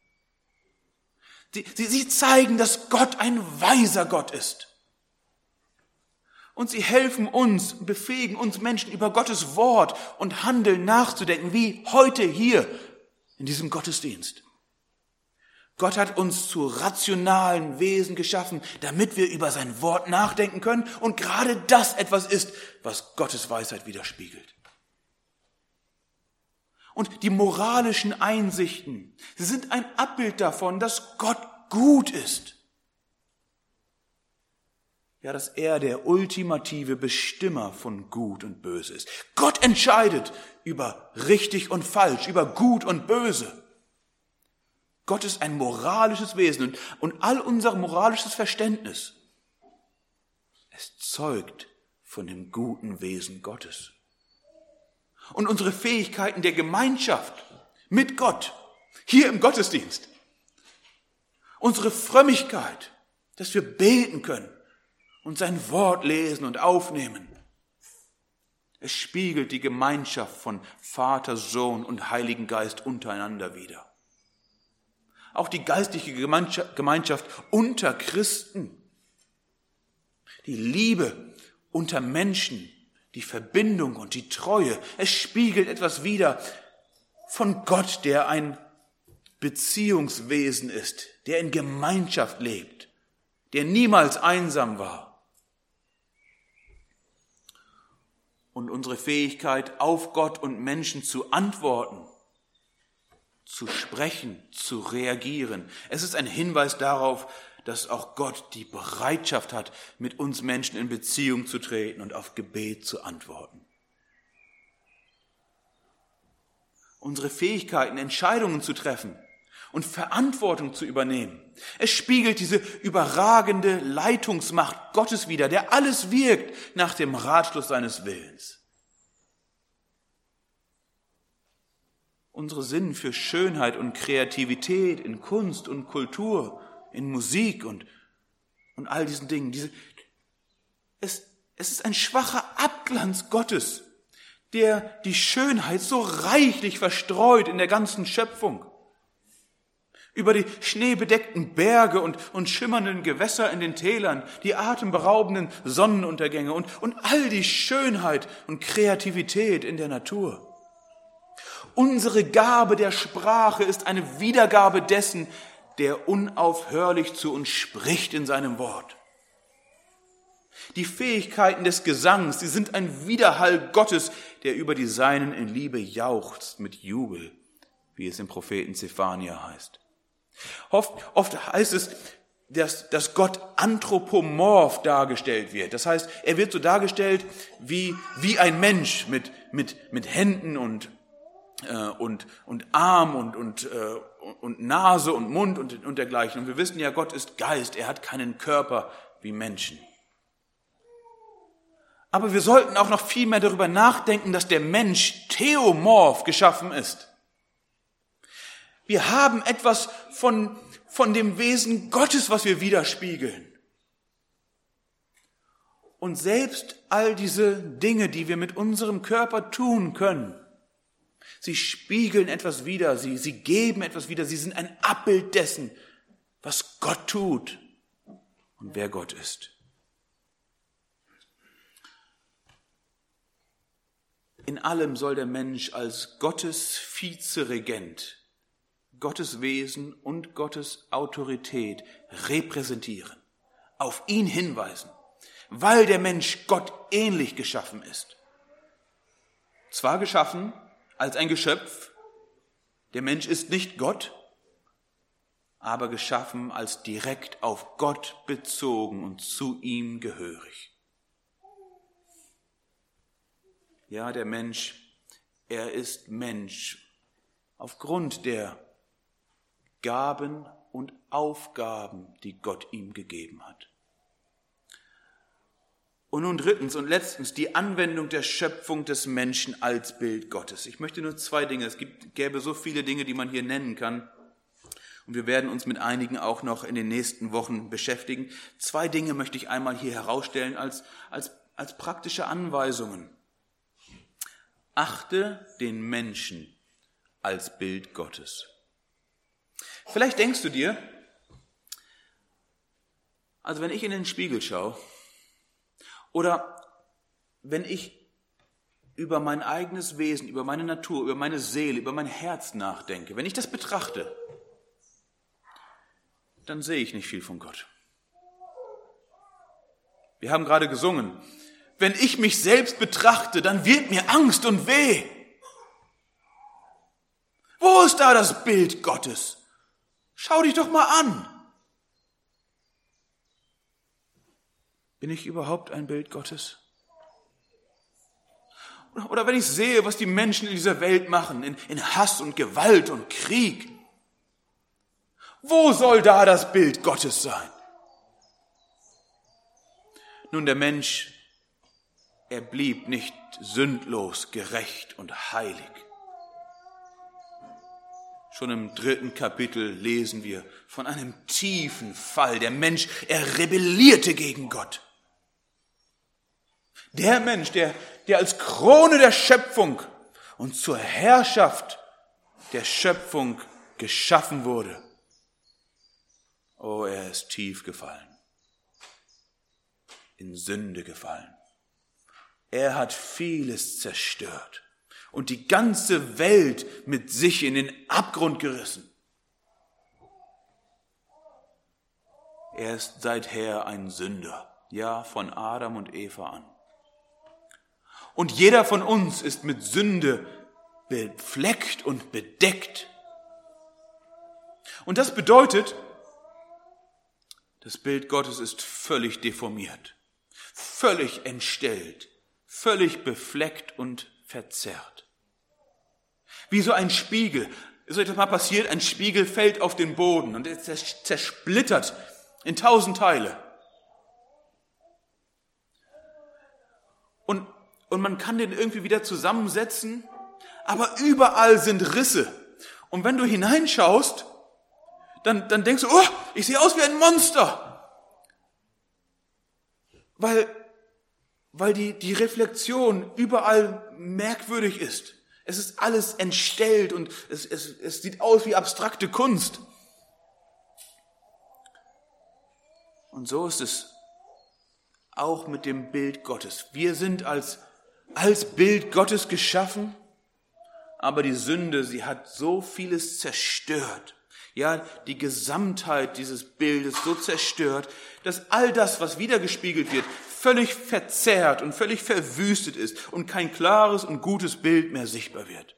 Sie zeigen, dass Gott ein weiser Gott ist. Und sie helfen uns, befähigen uns Menschen über Gottes Wort und Handeln nachzudenken, wie heute hier in diesem Gottesdienst. Gott hat uns zu rationalen Wesen geschaffen, damit wir über sein Wort nachdenken können und gerade das etwas ist, was Gottes Weisheit widerspiegelt. Und die moralischen Einsichten, sie sind ein Abbild davon, dass Gott gut ist. Ja, dass er der ultimative Bestimmer von Gut und Böse ist. Gott entscheidet über richtig und falsch, über Gut und Böse. Gott ist ein moralisches Wesen und all unser moralisches Verständnis, es zeugt von dem guten Wesen Gottes. Und unsere Fähigkeiten der Gemeinschaft mit Gott, hier im Gottesdienst, unsere Frömmigkeit, dass wir beten können und sein Wort lesen und aufnehmen, es spiegelt die Gemeinschaft von Vater, Sohn und Heiligen Geist untereinander wider. Auch die geistliche Gemeinschaft unter Christen, die Liebe unter Menschen, die Verbindung und die Treue. Es spiegelt etwas wider von Gott, der ein Beziehungswesen ist, der in Gemeinschaft lebt, der niemals einsam war. Und unsere Fähigkeit, auf Gott und Menschen zu antworten, zu sprechen, zu reagieren. Es ist ein Hinweis darauf, dass auch Gott die Bereitschaft hat, mit uns Menschen in Beziehung zu treten und auf Gebet zu antworten. Unsere Fähigkeiten, Entscheidungen zu treffen und Verantwortung zu übernehmen. Es spiegelt diese überragende Leitungsmacht Gottes wider, der alles wirkt nach dem Ratschluss seines Willens. Unsere Sinn für Schönheit und Kreativität in Kunst und Kultur, in Musik und all diesen Dingen. Es ist ein schwacher Abglanz Gottes, der die Schönheit so reichlich verstreut in der ganzen Schöpfung. Über die schneebedeckten Berge und schimmernden Gewässer in den Tälern, die atemberaubenden Sonnenuntergänge und all die Schönheit und Kreativität in der Natur. Unsere Gabe der Sprache ist eine Wiedergabe dessen, der unaufhörlich zu uns spricht in seinem Wort. Die Fähigkeiten des Gesangs, sie sind ein Widerhall Gottes, der über die Seinen in Liebe jauchzt mit Jubel, wie es im Propheten Zephania heißt. Oft heißt es, dass Gott anthropomorph dargestellt wird. Das heißt, er wird so dargestellt wie ein Mensch mit Händen und Arm und Nase und Mund und dergleichen. Und wir wissen ja, Gott ist Geist, er hat keinen Körper wie Menschen. Aber wir sollten auch noch viel mehr darüber nachdenken, dass der Mensch theomorph geschaffen ist. Wir haben etwas von dem Wesen Gottes, was wir widerspiegeln. Und selbst all diese Dinge, die wir mit unserem Körper tun können, sie spiegeln etwas wider, sie geben etwas wider, sie sind ein Abbild dessen, was Gott tut und wer Gott ist. In allem soll der Mensch als Gottes Vizeregent Gottes Wesen und Gottes Autorität repräsentieren, auf ihn hinweisen, weil der Mensch Gott ähnlich geschaffen ist. Zwar geschaffen als ein Geschöpf, der Mensch ist nicht Gott, aber geschaffen als direkt auf Gott bezogen und zu ihm gehörig. Ja, der Mensch, er ist Mensch aufgrund der Gaben und Aufgaben, die Gott ihm gegeben hat. Und nun drittens und letztens die Anwendung der Schöpfung des Menschen als Bild Gottes. Ich möchte nur 2 Dinge, gäbe so viele Dinge, die man hier nennen kann. Und wir werden uns mit einigen auch noch in den nächsten Wochen beschäftigen. 2 Dinge möchte ich einmal hier herausstellen als praktische Anweisungen. Achte den Menschen als Bild Gottes. Vielleicht denkst du dir, also wenn ich in den Spiegel schaue oder wenn ich über mein eigenes Wesen, über meine Natur, über meine Seele, über mein Herz nachdenke, wenn ich das betrachte, dann sehe ich nicht viel von Gott. Wir haben gerade gesungen, wenn ich mich selbst betrachte, dann wird mir Angst und weh. Wo ist da das Bild Gottes? Schau dich doch mal an. Bin ich überhaupt ein Bild Gottes? Oder wenn ich sehe, was die Menschen in dieser Welt machen, in Hass und Gewalt und Krieg, wo soll da das Bild Gottes sein? Nun, der Mensch, er blieb nicht sündlos, gerecht und heilig. Schon im 3. Kapitel lesen wir von einem tiefen Fall. Der Mensch, er rebellierte gegen Gott. Der Mensch, der als Krone der Schöpfung und zur Herrschaft der Schöpfung geschaffen wurde. Oh, er ist tief gefallen. in Sünde gefallen. Er hat vieles zerstört und die ganze Welt mit sich in den Abgrund gerissen. Er ist seither ein Sünder, ja, von Adam und Eva an. Und jeder von uns ist mit Sünde befleckt und bedeckt. Und das bedeutet, das Bild Gottes ist völlig deformiert, völlig entstellt, völlig befleckt und verzerrt. Wie so ein Spiegel. Ist euch das mal passiert? Ein Spiegel fällt auf den Boden und er zersplittert in 1000 Teile. Und man kann den irgendwie wieder zusammensetzen, aber überall sind Risse. Und wenn du hineinschaust, dann denkst du, oh, ich sehe aus wie ein Monster. Weil die Reflexion überall merkwürdig ist. Es ist alles entstellt und es sieht aus wie abstrakte Kunst. Und so ist es auch mit dem Bild Gottes. Wir sind als Bild Gottes geschaffen, aber die Sünde, sie hat so vieles zerstört. Ja, die Gesamtheit dieses Bildes so zerstört, dass all das, was wiedergespiegelt wird, völlig verzerrt und völlig verwüstet ist und kein klares und gutes Bild mehr sichtbar wird.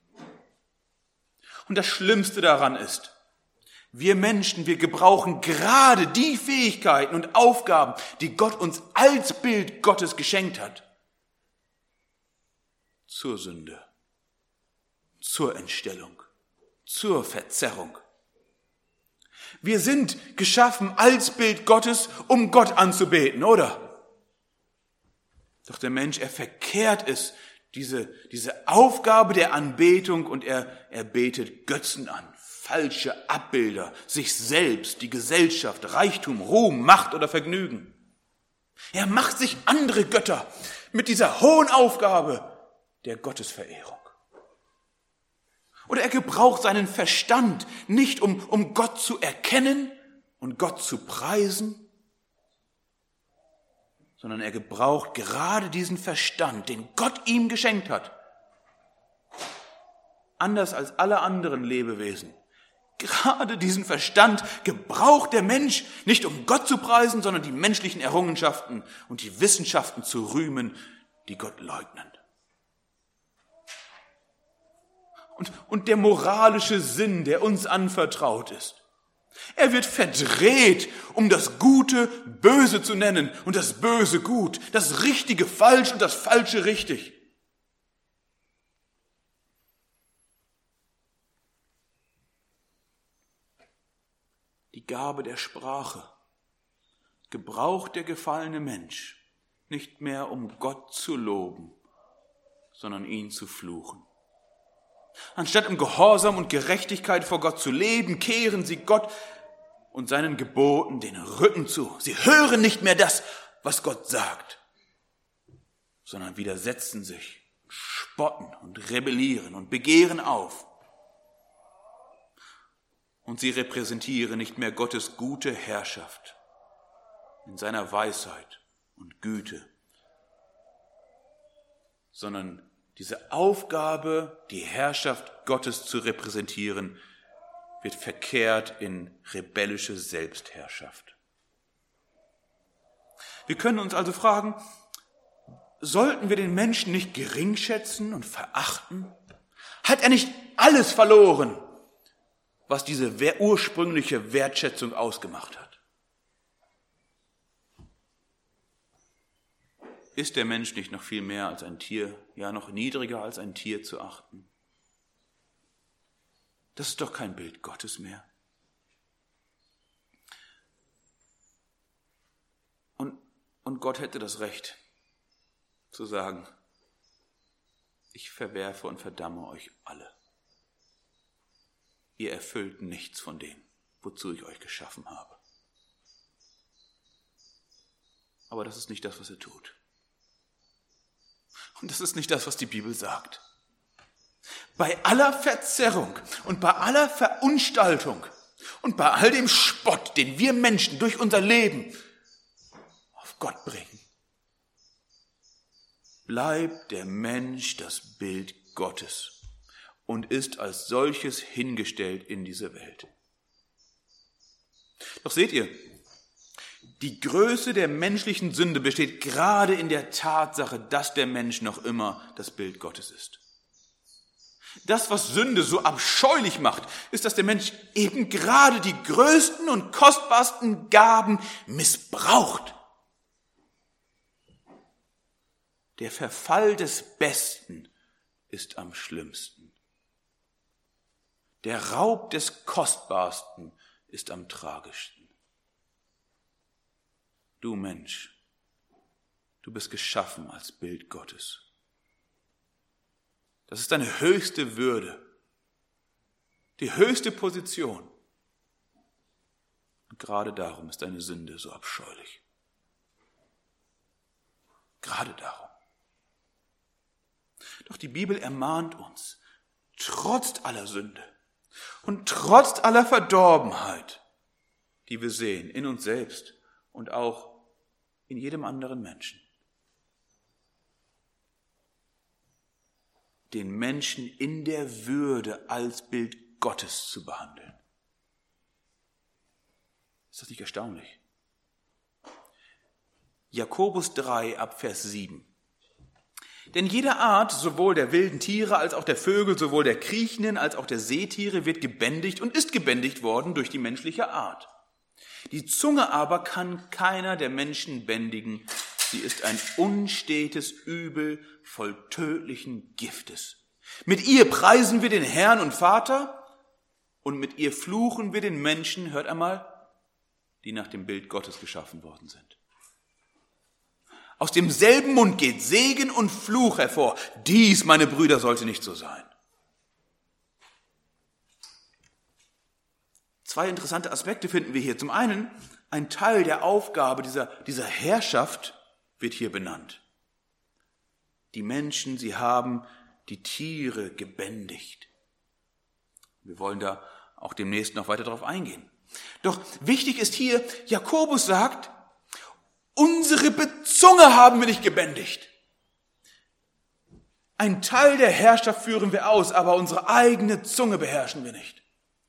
Und das Schlimmste daran ist, wir Menschen, wir gebrauchen gerade die Fähigkeiten und Aufgaben, die Gott uns als Bild Gottes geschenkt hat, zur Sünde, zur Entstellung, zur Verzerrung. Wir sind geschaffen als Bild Gottes, um Gott anzubeten, oder? Doch der Mensch, er verkehrt es, diese Aufgabe der Anbetung, und er betet Götzen an, falsche Abbilder, sich selbst, die Gesellschaft, Reichtum, Ruhm, Macht oder Vergnügen. Er macht sich andere Götter mit dieser hohen Aufgabe der Gottesverehrung. Oder er gebraucht seinen Verstand nicht, um Gott zu erkennen und Gott zu preisen, sondern er gebraucht gerade diesen Verstand, den Gott ihm geschenkt hat. Anders als alle anderen Lebewesen. Gerade diesen Verstand gebraucht der Mensch nicht, um Gott zu preisen, sondern die menschlichen Errungenschaften und die Wissenschaften zu rühmen, die Gott leugnen. Und der moralische Sinn, der uns anvertraut ist, er wird verdreht, um das Gute böse zu nennen und das Böse gut, das Richtige falsch und das Falsche richtig. Die Gabe der Sprache gebraucht der gefallene Mensch nicht mehr, um Gott zu loben, sondern ihn zu fluchen. Anstatt im Gehorsam und Gerechtigkeit vor Gott zu leben, kehren sie Gott und seinen Geboten den Rücken zu. Sie hören nicht mehr das, was Gott sagt, sondern widersetzen sich, spotten und rebellieren und begehren auf. Und sie repräsentieren nicht mehr Gottes gute Herrschaft in seiner Weisheit und Güte, sondern diese Aufgabe, die Herrschaft Gottes zu repräsentieren, wird verkehrt in rebellische Selbstherrschaft. Wir können uns also fragen, sollten wir den Menschen nicht geringschätzen und verachten? Hat er nicht alles verloren, was diese ursprüngliche Wertschätzung ausgemacht hat? Ist der Mensch nicht noch viel mehr als ein Tier, ja noch niedriger als ein Tier zu achten? Das ist doch kein Bild Gottes mehr. Und Gott hätte das Recht zu sagen, ich verwerfe und verdamme euch alle. Ihr erfüllt nichts von dem, wozu ich euch geschaffen habe. Aber das ist nicht das, was er tut. Und das ist nicht das, was die Bibel sagt. Bei aller Verzerrung und bei aller Verunstaltung und bei all dem Spott, den wir Menschen durch unser Leben auf auf Gott bringen. Bleibt der Mensch das Bild Gottes und ist als solches hingestellt in diese Welt. Doch seht ihr, die Größe der menschlichen Sünde besteht gerade in der Tatsache, dass der Mensch noch immer das Bild Gottes ist. Das, was Sünde so abscheulich macht, ist, dass der Mensch eben gerade die größten und kostbarsten Gaben missbraucht. Der Verfall des Besten ist am schlimmsten. Der Raub des Kostbarsten ist am tragischsten. Du Mensch, du bist geschaffen als Bild Gottes. Das ist deine höchste Würde, die höchste Position. Und gerade darum ist deine Sünde so abscheulich. Gerade darum. Doch die Bibel ermahnt uns, trotz aller Sünde und trotz aller Verdorbenheit, die wir sehen in uns selbst und auch in jedem anderen Menschen, den Menschen in der Würde als Bild Gottes zu behandeln. Ist das nicht erstaunlich? Jakobus 3 ab Vers 7. Denn jede Art, sowohl der wilden Tiere als auch der Vögel, sowohl der kriechenden als auch der Seetiere, wird gebändigt und ist gebändigt worden durch die menschliche Art. Die Zunge aber kann keiner der Menschen bändigen. Sie ist ein unstetes Übel voll tödlichen Giftes. Mit ihr preisen wir den Herrn und Vater und mit ihr fluchen wir den Menschen, hört einmal, die nach dem Bild Gottes geschaffen worden sind. Aus demselben Mund geht Segen und Fluch hervor. Dies, meine Brüder, sollte nicht so sein. Zwei interessante Aspekte finden wir hier. Zum einen, ein Teil der Aufgabe dieser Herrschaft wird hier benannt. Die Menschen, sie haben die Tiere gebändigt. Wir wollen da auch demnächst noch weiter darauf eingehen. Doch wichtig ist hier, Jakobus sagt, unsere Zunge haben wir nicht gebändigt. Ein Teil der Herrschaft führen wir aus, aber unsere eigene Zunge beherrschen wir nicht.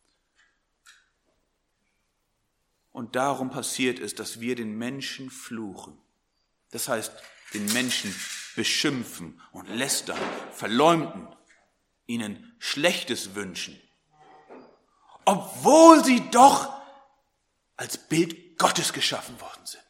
Und darum passiert es, dass wir den Menschen fluchen. Das heißt, den Menschen beschimpfen und lästern, verleumden, ihnen Schlechtes wünschen. Obwohl sie doch als Bild Gottes geschaffen worden sind.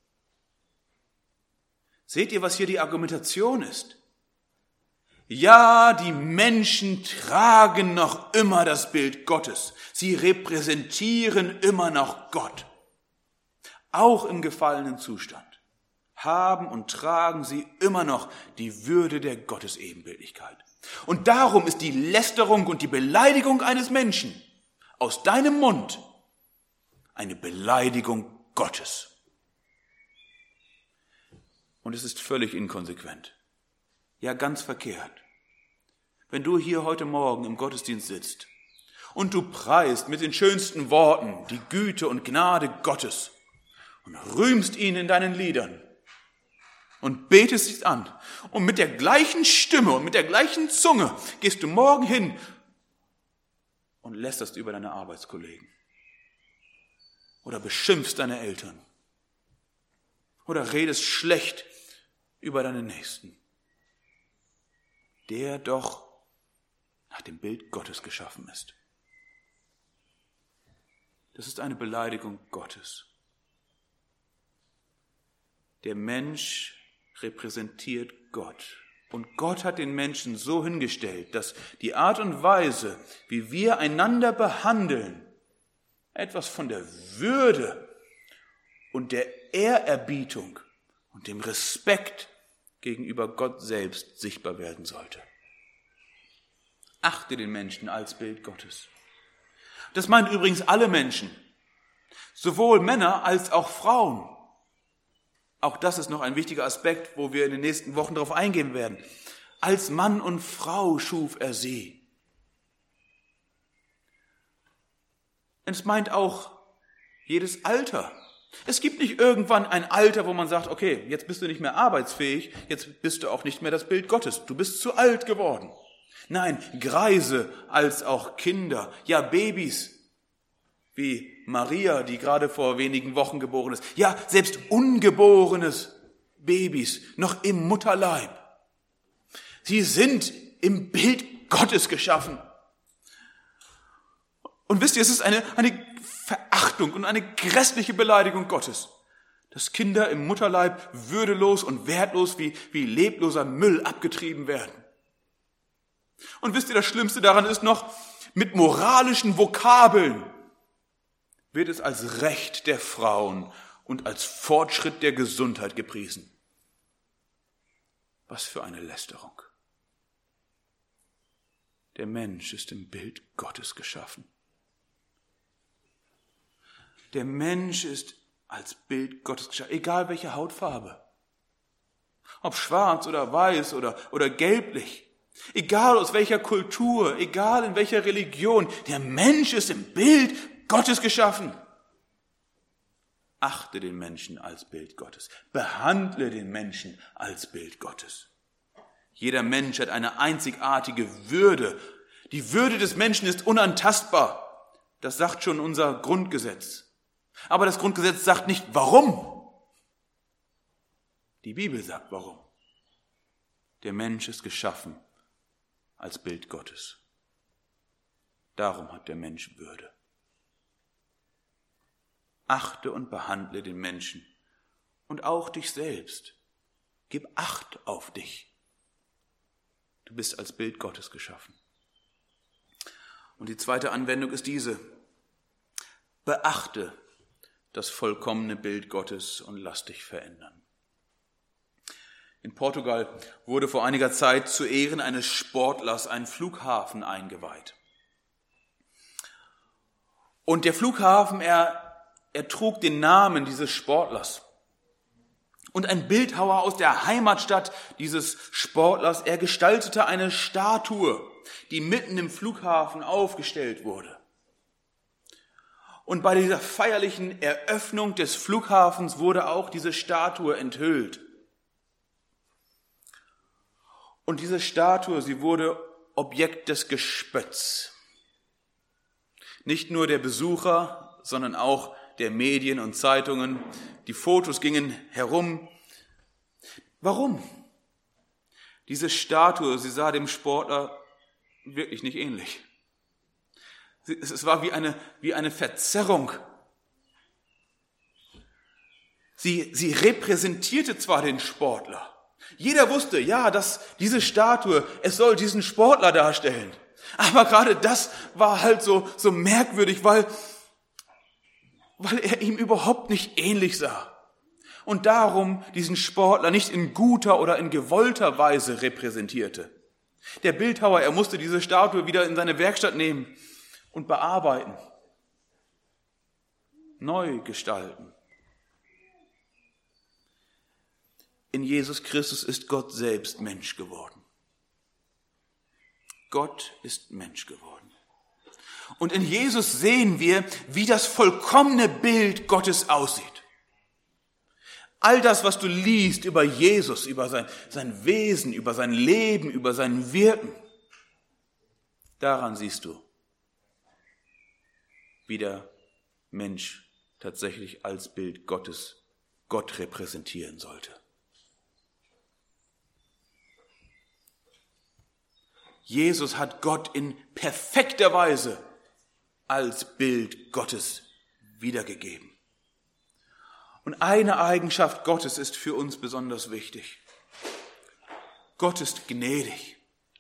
Seht ihr, was hier die Argumentation ist? Ja, die Menschen tragen noch immer das Bild Gottes. Sie repräsentieren immer noch Gott. Auch im gefallenen Zustand haben und tragen sie immer noch die Würde der Gottesebenbildlichkeit. Und darum ist die Lästerung und die Beleidigung eines Menschen aus deinem Mund eine Beleidigung Gottes. Und es ist völlig inkonsequent. Ja, ganz verkehrt. Wenn du hier heute Morgen im Gottesdienst sitzt und du preist mit den schönsten Worten die Güte und Gnade Gottes und rühmst ihn in deinen Liedern und betest es an und mit der gleichen Stimme und mit der gleichen Zunge gehst du morgen hin und lästerst über deine Arbeitskollegen oder beschimpfst deine Eltern oder redest schlecht über deinen Nächsten, der doch nach dem Bild Gottes geschaffen ist. Das ist eine Beleidigung Gottes. Der Mensch repräsentiert Gott. Und Gott hat den Menschen so hingestellt, dass die Art und Weise, wie wir einander behandeln, etwas von der Würde und der Ehrerbietung und dem Respekt gegenüber Gott selbst sichtbar werden sollte. Achte den Menschen als Bild Gottes. Das meint übrigens alle Menschen, sowohl Männer als auch Frauen. Auch das ist noch ein wichtiger Aspekt, wo wir in den nächsten Wochen darauf eingehen werden. Als Mann und Frau schuf er sie. Es meint auch jedes Alter. Es gibt nicht irgendwann ein Alter, wo man sagt, okay, jetzt bist du nicht mehr arbeitsfähig, jetzt bist du auch nicht mehr das Bild Gottes. Du bist zu alt geworden. Nein, Greise als auch Kinder, ja Babys, wie Maria, die gerade vor wenigen Wochen geboren ist. Ja, selbst ungeborenes Babys, noch im Mutterleib. Sie sind im Bild Gottes geschaffen. Und wisst ihr, es ist eine Verachtung und eine grässliche Beleidigung Gottes, dass Kinder im Mutterleib würdelos und wertlos wie lebloser Müll abgetrieben werden. Und wisst ihr, das Schlimmste daran ist noch, mit moralischen Vokabeln wird es als Recht der Frauen und als Fortschritt der Gesundheit gepriesen. Was für eine Lästerung. Der Mensch ist im Bild Gottes geschaffen. Der Mensch ist als Bild Gottes geschaffen, egal welche Hautfarbe. Ob schwarz oder weiß oder gelblich. Egal aus welcher Kultur, egal in welcher Religion. Der Mensch ist im Bild Gottes geschaffen. Achte den Menschen als Bild Gottes. Behandle den Menschen als Bild Gottes. Jeder Mensch hat eine einzigartige Würde. Die Würde des Menschen ist unantastbar. Das sagt schon unser Grundgesetz. Aber das Grundgesetz sagt nicht, warum. Die Bibel sagt, warum. Der Mensch ist geschaffen als Bild Gottes. Darum hat der Mensch Würde. Achte und behandle den Menschen und auch dich selbst. Gib Acht auf dich. Du bist als Bild Gottes geschaffen. Und die zweite Anwendung ist diese. Beachte das vollkommene Bild Gottes und lass dich verändern. In Portugal wurde vor einiger Zeit zu Ehren eines Sportlers ein Flughafen eingeweiht. Und der Flughafen, er trug den Namen dieses Sportlers. Und ein Bildhauer aus der Heimatstadt dieses Sportlers, er gestaltete eine Statue, die mitten im Flughafen aufgestellt wurde. Und bei dieser feierlichen Eröffnung des Flughafens wurde auch diese Statue enthüllt. Und diese Statue, sie wurde Objekt des Gespötts. Nicht nur der Besucher, sondern auch der Medien und Zeitungen. Die Fotos gingen herum. Warum? Diese Statue, sie sah dem Sportler wirklich nicht ähnlich. Es war wie eine Verzerrung. Sie repräsentierte zwar den Sportler. Jeder wusste, ja, dass diese Statue, es soll diesen Sportler darstellen. Aber gerade das war halt so merkwürdig, weil er ihm überhaupt nicht ähnlich sah. Und darum diesen Sportler nicht in guter oder in gewollter Weise repräsentierte. Der Bildhauer, er musste diese Statue wieder in seine Werkstatt nehmen und bearbeiten, neu gestalten. In Jesus Christus ist Gott selbst Mensch geworden. Gott ist Mensch geworden. Und in Jesus sehen wir, wie das vollkommene Bild Gottes aussieht. All das, was du liest über Jesus, über sein Wesen, über sein Leben, über sein Wirken, daran siehst du, wie der Mensch tatsächlich als Bild Gottes Gott repräsentieren sollte. Jesus hat Gott in perfekter Weise als Bild Gottes wiedergegeben. Und eine Eigenschaft Gottes ist für uns besonders wichtig. Gott ist gnädig.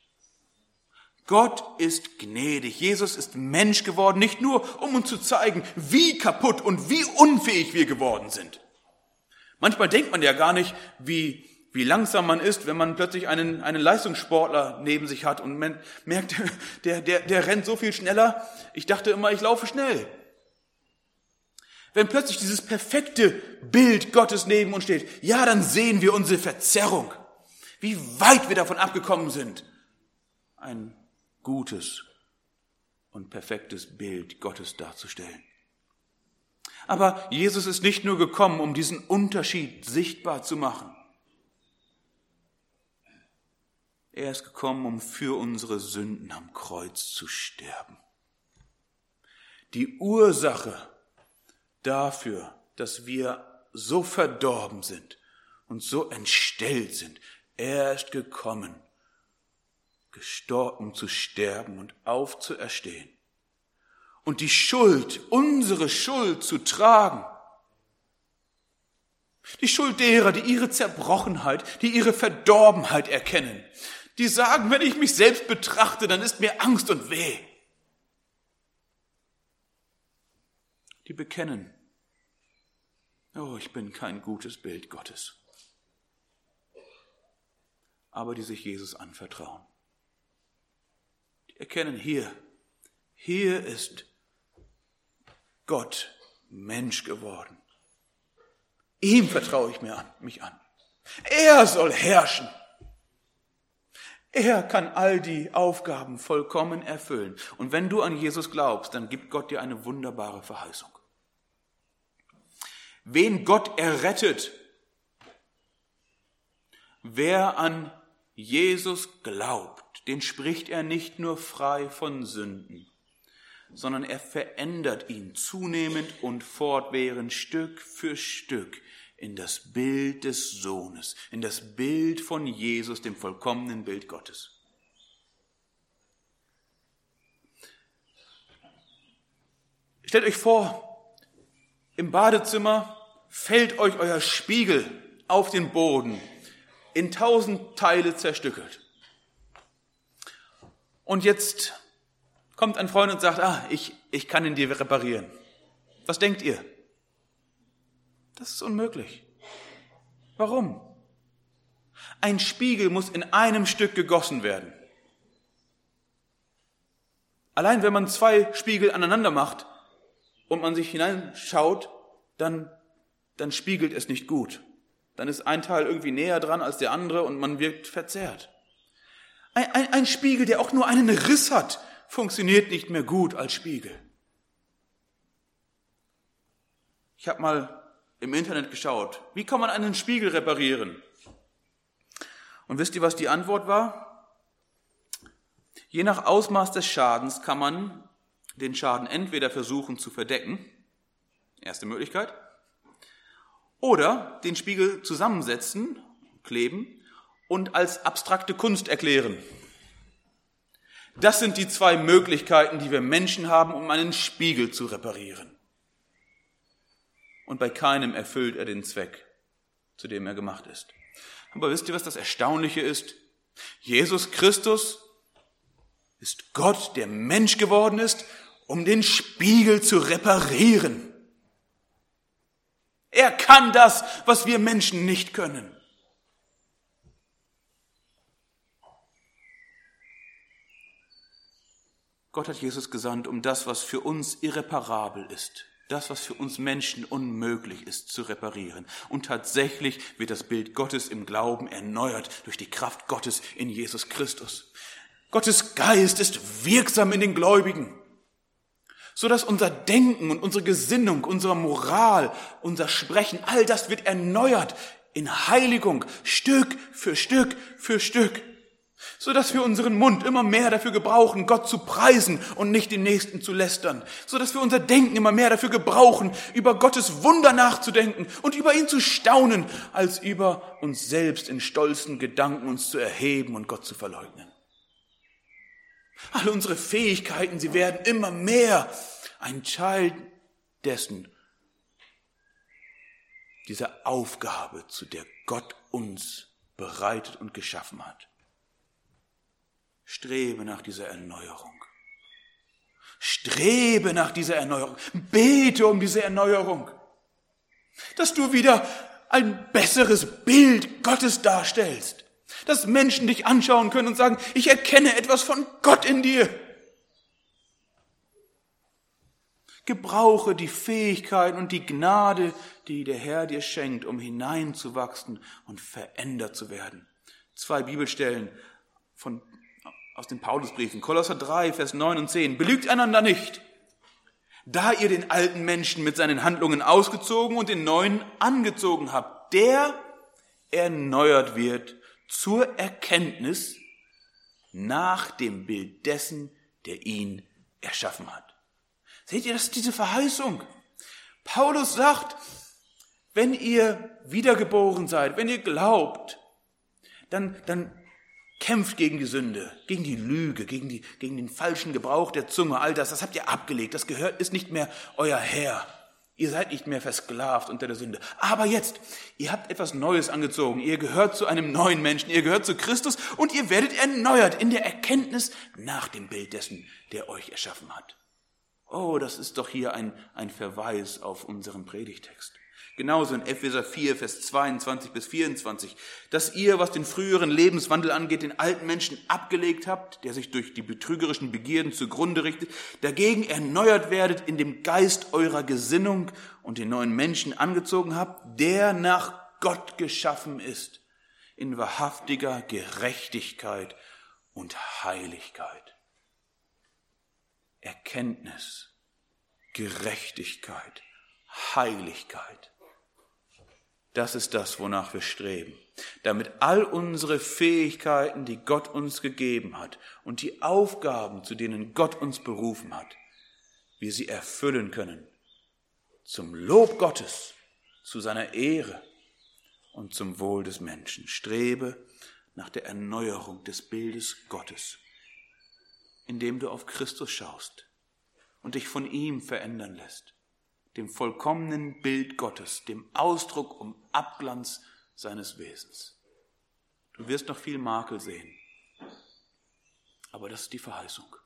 Gott ist gnädig. Jesus ist Mensch geworden, nicht nur, um uns zu zeigen, wie kaputt und wie unfähig wir geworden sind. Manchmal denkt man ja gar nicht, wie langsam man ist, wenn man plötzlich einen Leistungssportler neben sich hat und man merkt, der rennt so viel schneller. Ich dachte immer, ich laufe schnell. Wenn plötzlich dieses perfekte Bild Gottes neben uns steht, ja, dann sehen wir unsere Verzerrung, wie weit wir davon abgekommen sind, ein gutes und perfektes Bild Gottes darzustellen. Aber Jesus ist nicht nur gekommen, um diesen Unterschied sichtbar zu machen. Er ist gekommen, um für unsere Sünden am Kreuz zu sterben. Die Ursache dafür, dass wir so verdorben sind und so entstellt sind, er ist gekommen, gestorben, um zu sterben und aufzuerstehen. Und die Schuld, unsere Schuld zu tragen. Die Schuld derer, die ihre Zerbrochenheit, die ihre Verdorbenheit erkennen. Die sagen, wenn ich mich selbst betrachte, dann ist mir Angst und Weh. Die bekennen, oh, ich bin kein gutes Bild Gottes. Aber die sich Jesus anvertrauen. Die erkennen, hier ist Gott Mensch geworden. Ihm vertraue ich mich an. Er soll herrschen. Er kann all die Aufgaben vollkommen erfüllen. Und wenn du an Jesus glaubst, dann gibt Gott dir eine wunderbare Verheißung. Wen Gott errettet, wer an Jesus glaubt, den spricht er nicht nur frei von Sünden, sondern er verändert ihn zunehmend und fortwährend Stück für Stück in das Bild des Sohnes, in das Bild von Jesus, dem vollkommenen Bild Gottes. Stellt euch vor, im Badezimmer fällt euch euer Spiegel auf den Boden, in 1000 Teile zerstückelt. Und jetzt kommt ein Freund und sagt, ich kann ihn dir reparieren. Was denkt ihr? Das ist unmöglich. Warum? Ein Spiegel muss in einem Stück gegossen werden. Allein wenn man 2 Spiegel aneinander macht und man sich hineinschaut, dann spiegelt es nicht gut. Dann ist ein Teil irgendwie näher dran als der andere und man wirkt verzerrt. Ein Spiegel, der auch nur einen Riss hat, funktioniert nicht mehr gut als Spiegel. Ich habe mal im Internet geschaut, wie kann man einen Spiegel reparieren? Und wisst ihr, was die Antwort war? Je nach Ausmaß des Schadens kann man den Schaden entweder versuchen zu verdecken, erste Möglichkeit, oder den Spiegel zusammensetzen, kleben und als abstrakte Kunst erklären. Das sind die 2 Möglichkeiten, die wir Menschen haben, um einen Spiegel zu reparieren. Und bei keinem erfüllt er den Zweck, zu dem er gemacht ist. Aber wisst ihr, was das Erstaunliche ist? Jesus Christus ist Gott, der Mensch geworden ist, um den Spiegel zu reparieren. Er kann das, was wir Menschen nicht können. Gott hat Jesus gesandt, um das, was für uns irreparabel ist, das, was für uns Menschen unmöglich ist, zu reparieren. Und tatsächlich wird das Bild Gottes im Glauben erneuert durch die Kraft Gottes in Jesus Christus. Gottes Geist ist wirksam in den Gläubigen, sodass unser Denken und unsere Gesinnung, unsere Moral, unser Sprechen, all das wird erneuert in Heiligung, Stück für Stück für Stück, sodass wir unseren Mund immer mehr dafür gebrauchen, Gott zu preisen und nicht den Nächsten zu lästern, sodass wir unser Denken immer mehr dafür gebrauchen, über Gottes Wunder nachzudenken und über ihn zu staunen, als über uns selbst in stolzen Gedanken uns zu erheben und Gott zu verleugnen. Alle unsere Fähigkeiten, sie werden immer mehr ein Teil dessen, dieser Aufgabe, zu der Gott uns bereitet und geschaffen hat. Strebe nach dieser Erneuerung. Strebe nach dieser Erneuerung. Bete um diese Erneuerung. Dass du wieder ein besseres Bild Gottes darstellst. Dass Menschen dich anschauen können und sagen, ich erkenne etwas von Gott in dir. Gebrauche die Fähigkeit und die Gnade, die der Herr dir schenkt, um hineinzuwachsen und verändert zu werden. 2 Bibelstellen aus den Paulusbriefen. Kolosser 3, Vers 9 und 10. Belügt einander nicht. da ihr den alten Menschen mit seinen Handlungen ausgezogen und den neuen angezogen habt, der erneuert wird zur Erkenntnis nach dem Bild dessen, der ihn erschaffen hat. Seht ihr, das ist diese Verheißung. Paulus sagt, wenn ihr wiedergeboren seid, wenn ihr glaubt, dann kämpft gegen die Sünde, gegen die Lüge, gegen den falschen Gebrauch der Zunge, all das habt ihr abgelegt, das ist nicht mehr euer Herr. Ihr seid nicht mehr versklavt unter der Sünde. Aber jetzt, ihr habt etwas Neues angezogen. Ihr gehört zu einem neuen Menschen. Ihr gehört zu Christus und ihr werdet erneuert in der Erkenntnis nach dem Bild dessen, der euch erschaffen hat. Oh, das ist doch hier ein Verweis auf unseren Predigtext. Genauso in Epheser 4, Vers 22 bis 24, dass ihr, was den früheren Lebenswandel angeht, den alten Menschen abgelegt habt, der sich durch die betrügerischen Begierden zugrunde richtet, dagegen erneuert werdet in dem Geist eurer Gesinnung und den neuen Menschen angezogen habt, der nach Gott geschaffen ist, in wahrhaftiger Gerechtigkeit und Heiligkeit. Erkenntnis, Gerechtigkeit, Heiligkeit. Das ist das, wonach wir streben, damit all unsere Fähigkeiten, die Gott uns gegeben hat und die Aufgaben, zu denen Gott uns berufen hat, wir sie erfüllen können, zum Lob Gottes, zu seiner Ehre und zum Wohl des Menschen. Strebe nach der Erneuerung des Bildes Gottes, indem du auf Christus schaust und dich von ihm verändern lässt, dem vollkommenen Bild Gottes, dem Ausdruck und Abglanz seines Wesens. Du wirst noch viel Makel sehen, aber das ist die Verheißung.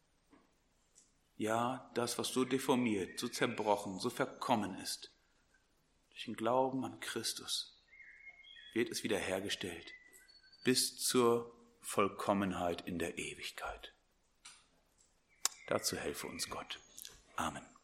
Ja, das, was so deformiert, so zerbrochen, so verkommen ist, durch den Glauben an Christus wird es wiederhergestellt bis zur Vollkommenheit in der Ewigkeit. Dazu helfe uns Gott. Amen.